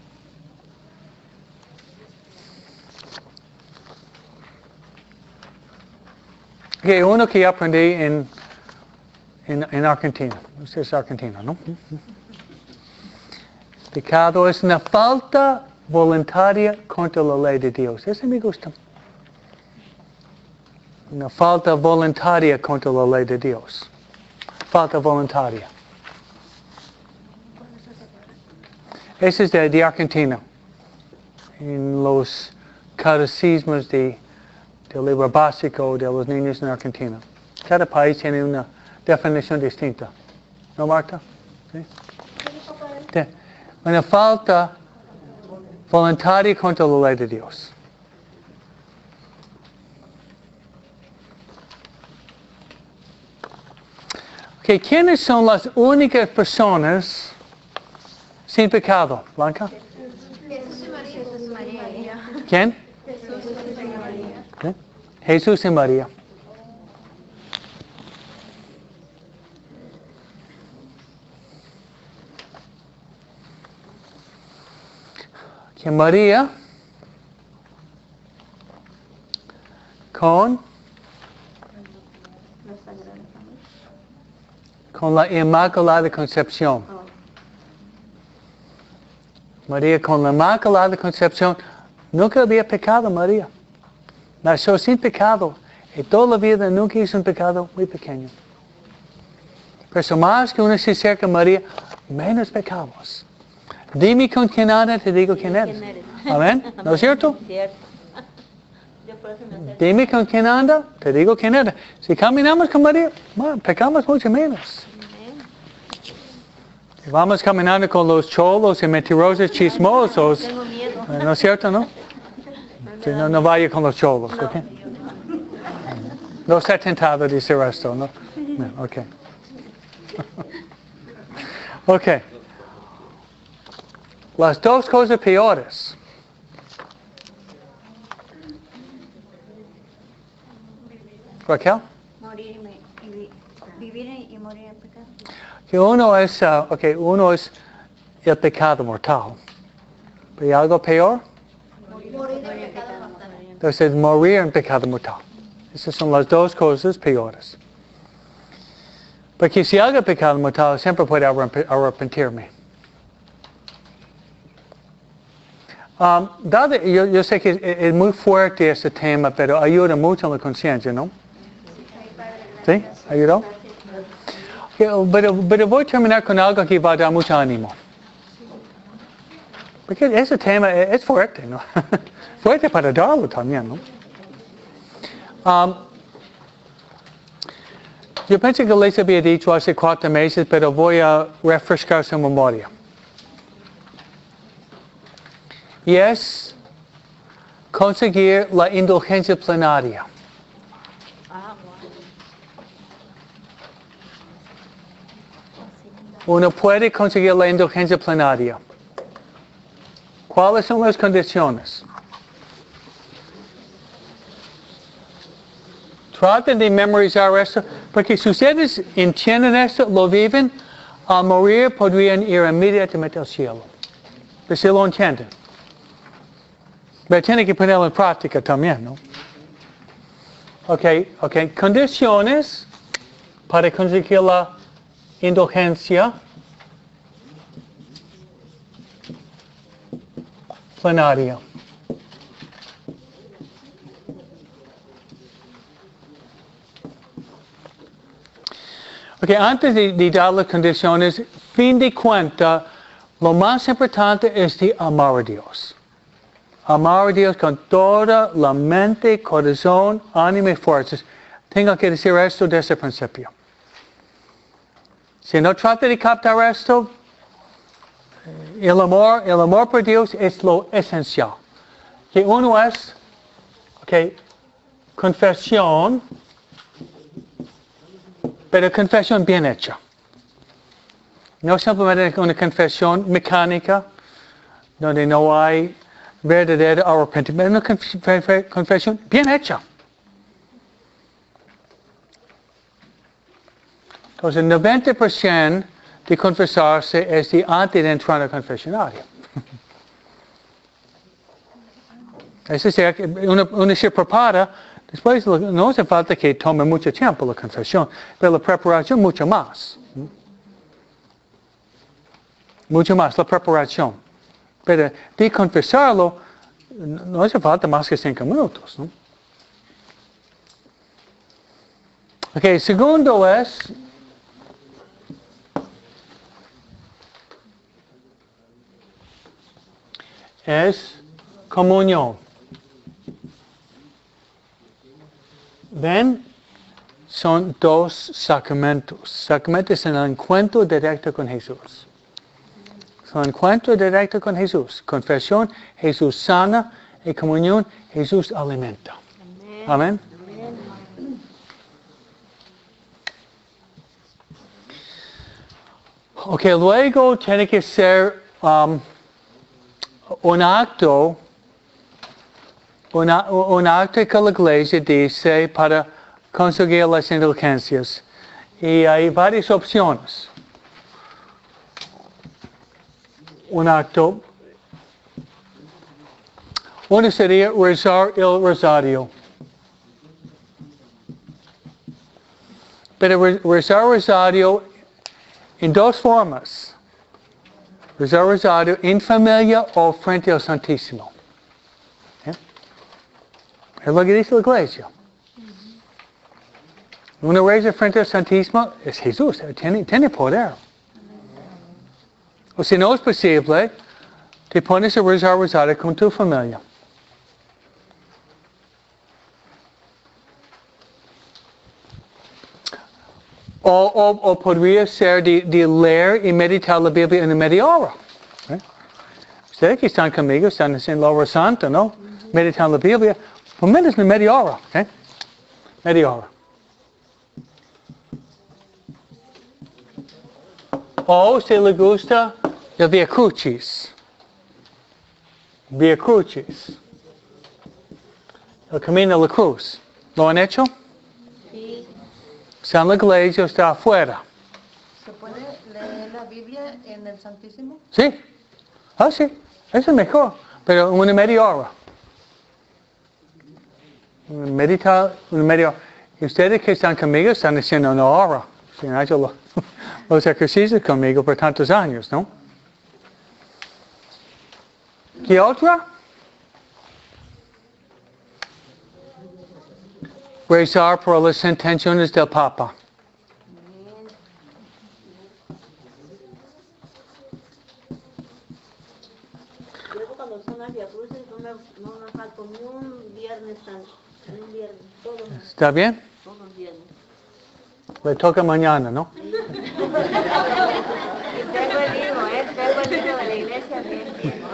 Okay, uno que aprendí en, en, en Argentina. Usted es argentino, ¿no? Pecado es una falta voluntaria contra la ley de Dios. Ese me gusta. Una falta voluntaria contra la ley de Dios. Falta voluntaria. Ese es de, de Argentina. En los catecismos de, del libro básico de los niños en Argentina. Cada país tiene una definición distinta. ¿No, Marta? ¿Sí? Sí. Una falta voluntaria contra la ley de Dios. Okay, ¿quiénes son las únicas personas sin pecado? Blanca? Jesús y María. ¿Quién? Jesús y María. ¿Eh? Jesús y María. Que María con con la Inmaculada Concepción. María con la Inmaculada Concepción nunca había pecado, María. Nació sin pecado y toda la vida nunca hizo un pecado muy pequeño. Pero más que uno se acerca a María, menos pecamos. Dime con quién anda, te digo quién eres. Amén. ¿No es cierto? Cierto. Yo por eso me acerco. Dime con quién anda, te digo quién eres. Si caminamos con María, bueno, pecamos mucho menos. Si vamos caminando con los cholos y mentirosos chismosos, Tengo miedo. ¿no es cierto, no? Si no, no vaya con los cholos, ¿ok? No está tentado de decir esto, ¿no? No, ok. Ok. Las dos cosas peores. Raquel? Morir y, me- y vi- vivir y morir en pecado. Que uno es, uh, okay, uno es el pecado mortal. ¿Pero hay algo peor? Morir en pecado mortal. Entonces, morir en pecado mortal. Esas son las dos cosas peores. Porque si hago pecado mortal, siempre puedo arrep- arrepentirme. Um, dado, yo, yo sé que es, es muy fuerte este tema, pero ayuda mucho en la conciencia, ¿no? ¿Sí? ¿Ayudó? Okay, pero, pero voy a terminar con algo que va a dar mucho ánimo. Porque ese tema es, es fuerte, ¿no? Fuerte para darlo también, ¿no? Um, yo pensé que les había dicho hace cuatro meses, pero voy a refrescar su memoria. Y es conseguir la indulgencia plenaria. Ah, Uno puede conseguir la indulgencia plenaria. ¿Cuáles son las condiciones? Traten de memorizar esto, porque si ustedes entienden esto, lo viven, al morir podrían ir inmediatamente al cielo. Pero si lo entienden. Pero tienen que ponerlo en práctica también, ¿no? Ok, ok. Condiciones para conseguir la indulgencia plenaria. Ok, antes de, de dar las condiciones, fin de cuenta, lo más importante es de amar a Dios. Amar a Dios con toda la mente, corazón, ánimo y fuerzas. Tengo que decir esto desde el principio. Si no trata de captar esto, el amor, el amor por Dios es lo esencial. Que uno es, ok, confesión, pero confesión bien hecha. No simplemente una confesión mecánica, donde no hay verdadero arrepentimiento, una confesión bien hecha. Entonces, el noventa por ciento de confesarse es de antes de entrar en el confesionario. Es decir, una, una se prepara, después no hace falta que tome mucho tiempo la confesión, pero la preparación mucho más. Mucho más la preparación. Pero de confesarlo, no hace falta más que cinco minutos. ¿No? Ok, segundo es es comunión. Ven, son dos sacramentos. Sacramentos en el encuentro directo con Jesús. Son encuentro directo con Jesús. Confesión, Jesús sana, y comunión, Jesús alimenta. Amén. Amén. Ok, luego tiene que ser um, un acto, una, un acto que la iglesia dice para conseguir las indulgencias. Y hay varias opciones. Un acto. Uno sería rezar el rosario. Pero rezar el rosario en dos formas. Rezar el rosario en familia o frente al Santísimo. ¿Eh? Es lo que dice la iglesia. Uno reza frente al Santísimo es Jesús, tiene, tiene poder. O si no es posible, te pones a rezar el rosario con tu familia. O, o, o podría ser de, de leer y meditar la Biblia en media hora. ¿Eh? Ustedes que están conmigo están haciendo la hora santa, ¿no? Uh-huh. Meditando la Biblia, por menos de media hora. ¿Eh? Media hora. O si le gusta el Via Crucis. Via Crucis. El camino a la cruz. ¿Lo han hecho? Sí. San la iglesia está afuera. ¿Se puede leer la Biblia en el Santísimo? Sí. Ah, sí. Eso es mejor. Pero una media hora. Meditar una media hora. Y ustedes que están conmigo están haciendo una hora. Si han hecho los, los ejercicios conmigo por tantos años, ¿no? ¿Qué otra? Rezar por las intenciones del Papa. Luego cuando son las viacruces no me, no me falto ni un viernes santo, ni un viernes, todos, ¿Está bien? todos los viernes. Le toca mañana, ¿no? Y tengo el libro, ¿eh? Tengo el libro de la iglesia bien, bien.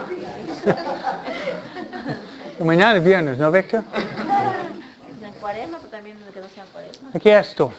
Mañana es viernes, ¿no, Víctor? En cuaresma, pero también que no sea cuaresma. Aquí esto.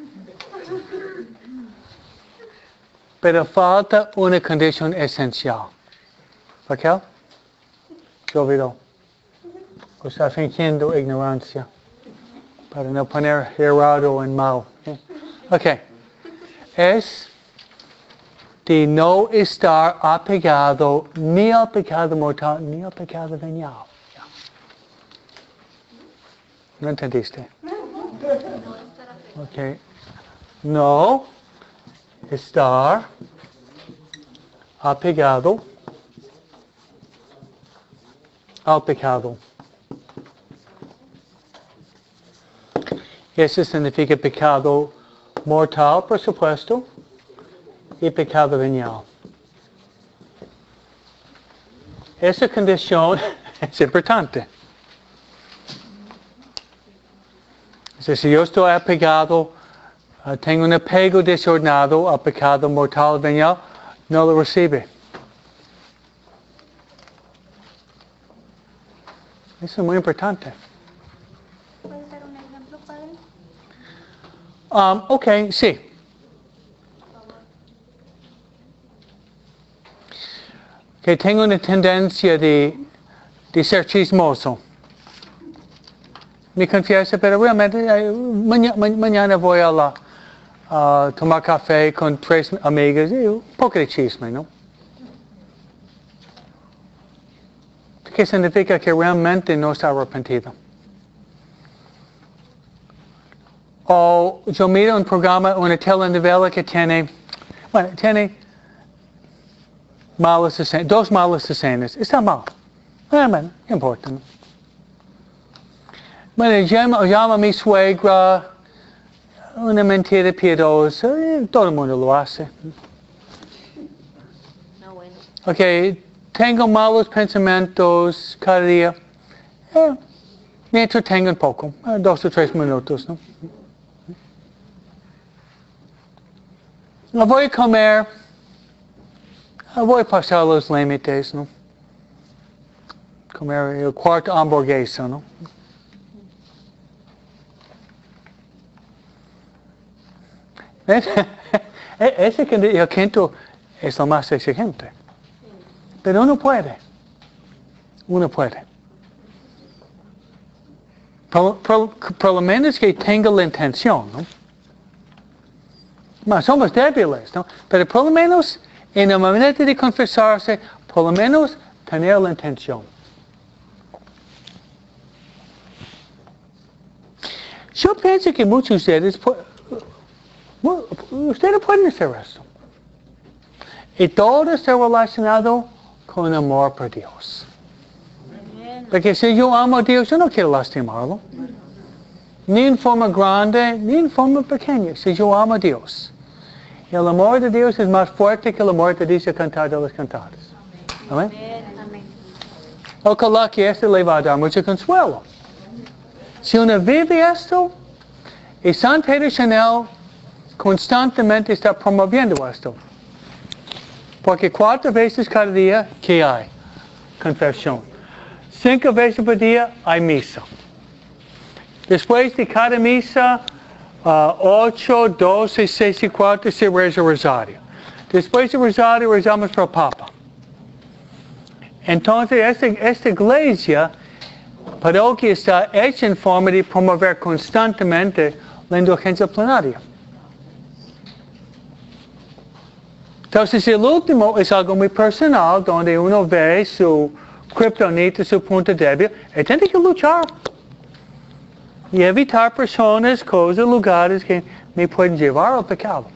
Pero falta una condición esencial. ¿Raquel? Se olvidó. O está fingiendo ignorancia. Para no poner errado en mal. ¿Eh? Ok. Es de no estar apegado ni al pecado mortal ni al pecado venial. ¿No entendiste? Okay. No estar apegado al pecado. Eso significa pecado mortal, por supuesto, y pecado venial. Esa condición es importante. O sea, si yo estoy apegado, uh, tengo un apego desordenado al pecado mortal venial, no lo recibe. Eso es muy importante. ¿Puede dar un ejemplo, padre? Um, ok, sí. Que tengo una tendencia de, de ser chismoso. Me confieso, pero realmente eh, mañana, mañana voy a la, uh, tomar café con tres amigas y un poco de chisme, ¿no? Que significa que realmente no está arrepentido. O yo miro un programa, una telenovela que tiene, bueno, tiene malas escenas, dos malas escenas. Está mal. Ah, bueno, no importa, ¿no? Bueno, llama, llama a mi suegra, una mentira piadosa, eh, todo el mundo lo hace. No, bueno. Ok, tengo malos pensamientos cada día. Eh, me entretengo un poco, eh, dos o tres minutos, ¿no? No voy a comer, voy a pasar los límites, ¿no? Comer el cuarto hamburguesa, ¿no? Ese que el quinto es lo más exigente. Pero uno puede. Uno puede. Por, por, por lo menos que tenga la intención, ¿no? Más somos débiles, ¿no? Pero por lo menos en el momento de confesarse, por lo menos tener la intención. Yo pienso que muchos de ustedes, ustedes pueden hacer esto. Y todo está relacionado con amor por Dios. Porque si yo amo a Dios, yo no quiero lastimarlo. Ni en forma grande, ni en forma pequeña. Si yo amo a Dios. Y el amor de Dios es más fuerte que el amor que dice Cantar de los Cantares. Amén. Ojalá que esto le va a dar mucho consuelo. Si uno vive esto, y San Pedro Chanel constantemente está promoviendo esto. Porque cuatro veces cada día, ¿qué hay? Confesión. Cinco veces por día hay misa. Después de cada misa, uh, ocho, doce, seis y cuatro se reza el rosario. Después del rosario rezamos por el Papa. Entonces esta, esta iglesia, parroquia, está hecha en forma de promover constantemente la indulgencia plenaria. Entonces el último es algo muy personal, donde uno ve su kriptonita, su punto débil, y tiene que luchar. Y evitar personas, cosas, lugares que me pueden llevar al pecado.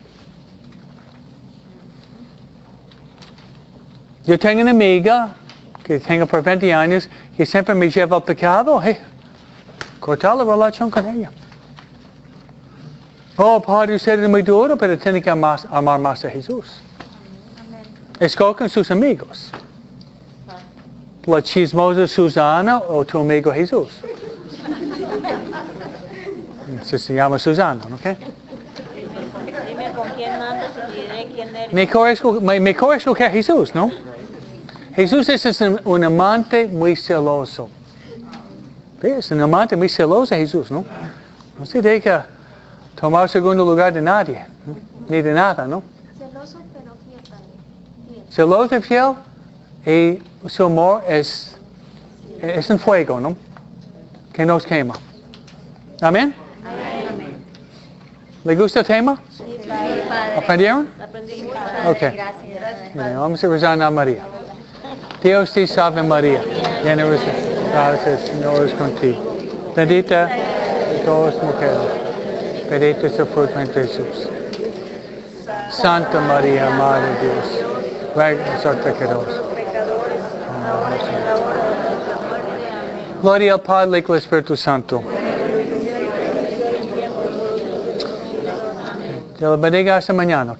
Yo tengo una amiga que tengo por veinte años que siempre me lleva al pecado. Hey, cortar la relación con ella. Oh, Padre, usted es muy duro, pero tiene que amar, amar más a Jesús. Escogen sus amigos. La chismosa Susana o tu amigo Jesús. Eso se llama Susana, ¿ok? Dime con quién andas y diré quién eres. Mejor escoger, mejor escoger Jesús, ¿no? Jesús es un, un amante muy celoso. Es un amante muy celoso Jesús, ¿no? No se deja tomar segundo lugar de nadie, ¿no? Ni de nada, ¿no? Celoso, pero fiel también. Fiel. Celoso y fiel, y su amor es, es un fuego, ¿no? Que nos quema. ¿Amén? Amén. ¿Le gusta el tema? Sí, Padre. ¿Aprendieron? Aprendí. Ok. Bien, vamos a rezar a María. Dios te salve María, llena eres, gracias, Señor es contigo. Bendita de todas las mujeres. Bendito es el fruto de Jesús. Santa María, Madre de Dios, ruega por nosotros pecadores. Gloria al Padre y al Espíritu Santo. Dios bendiga hasta mañana.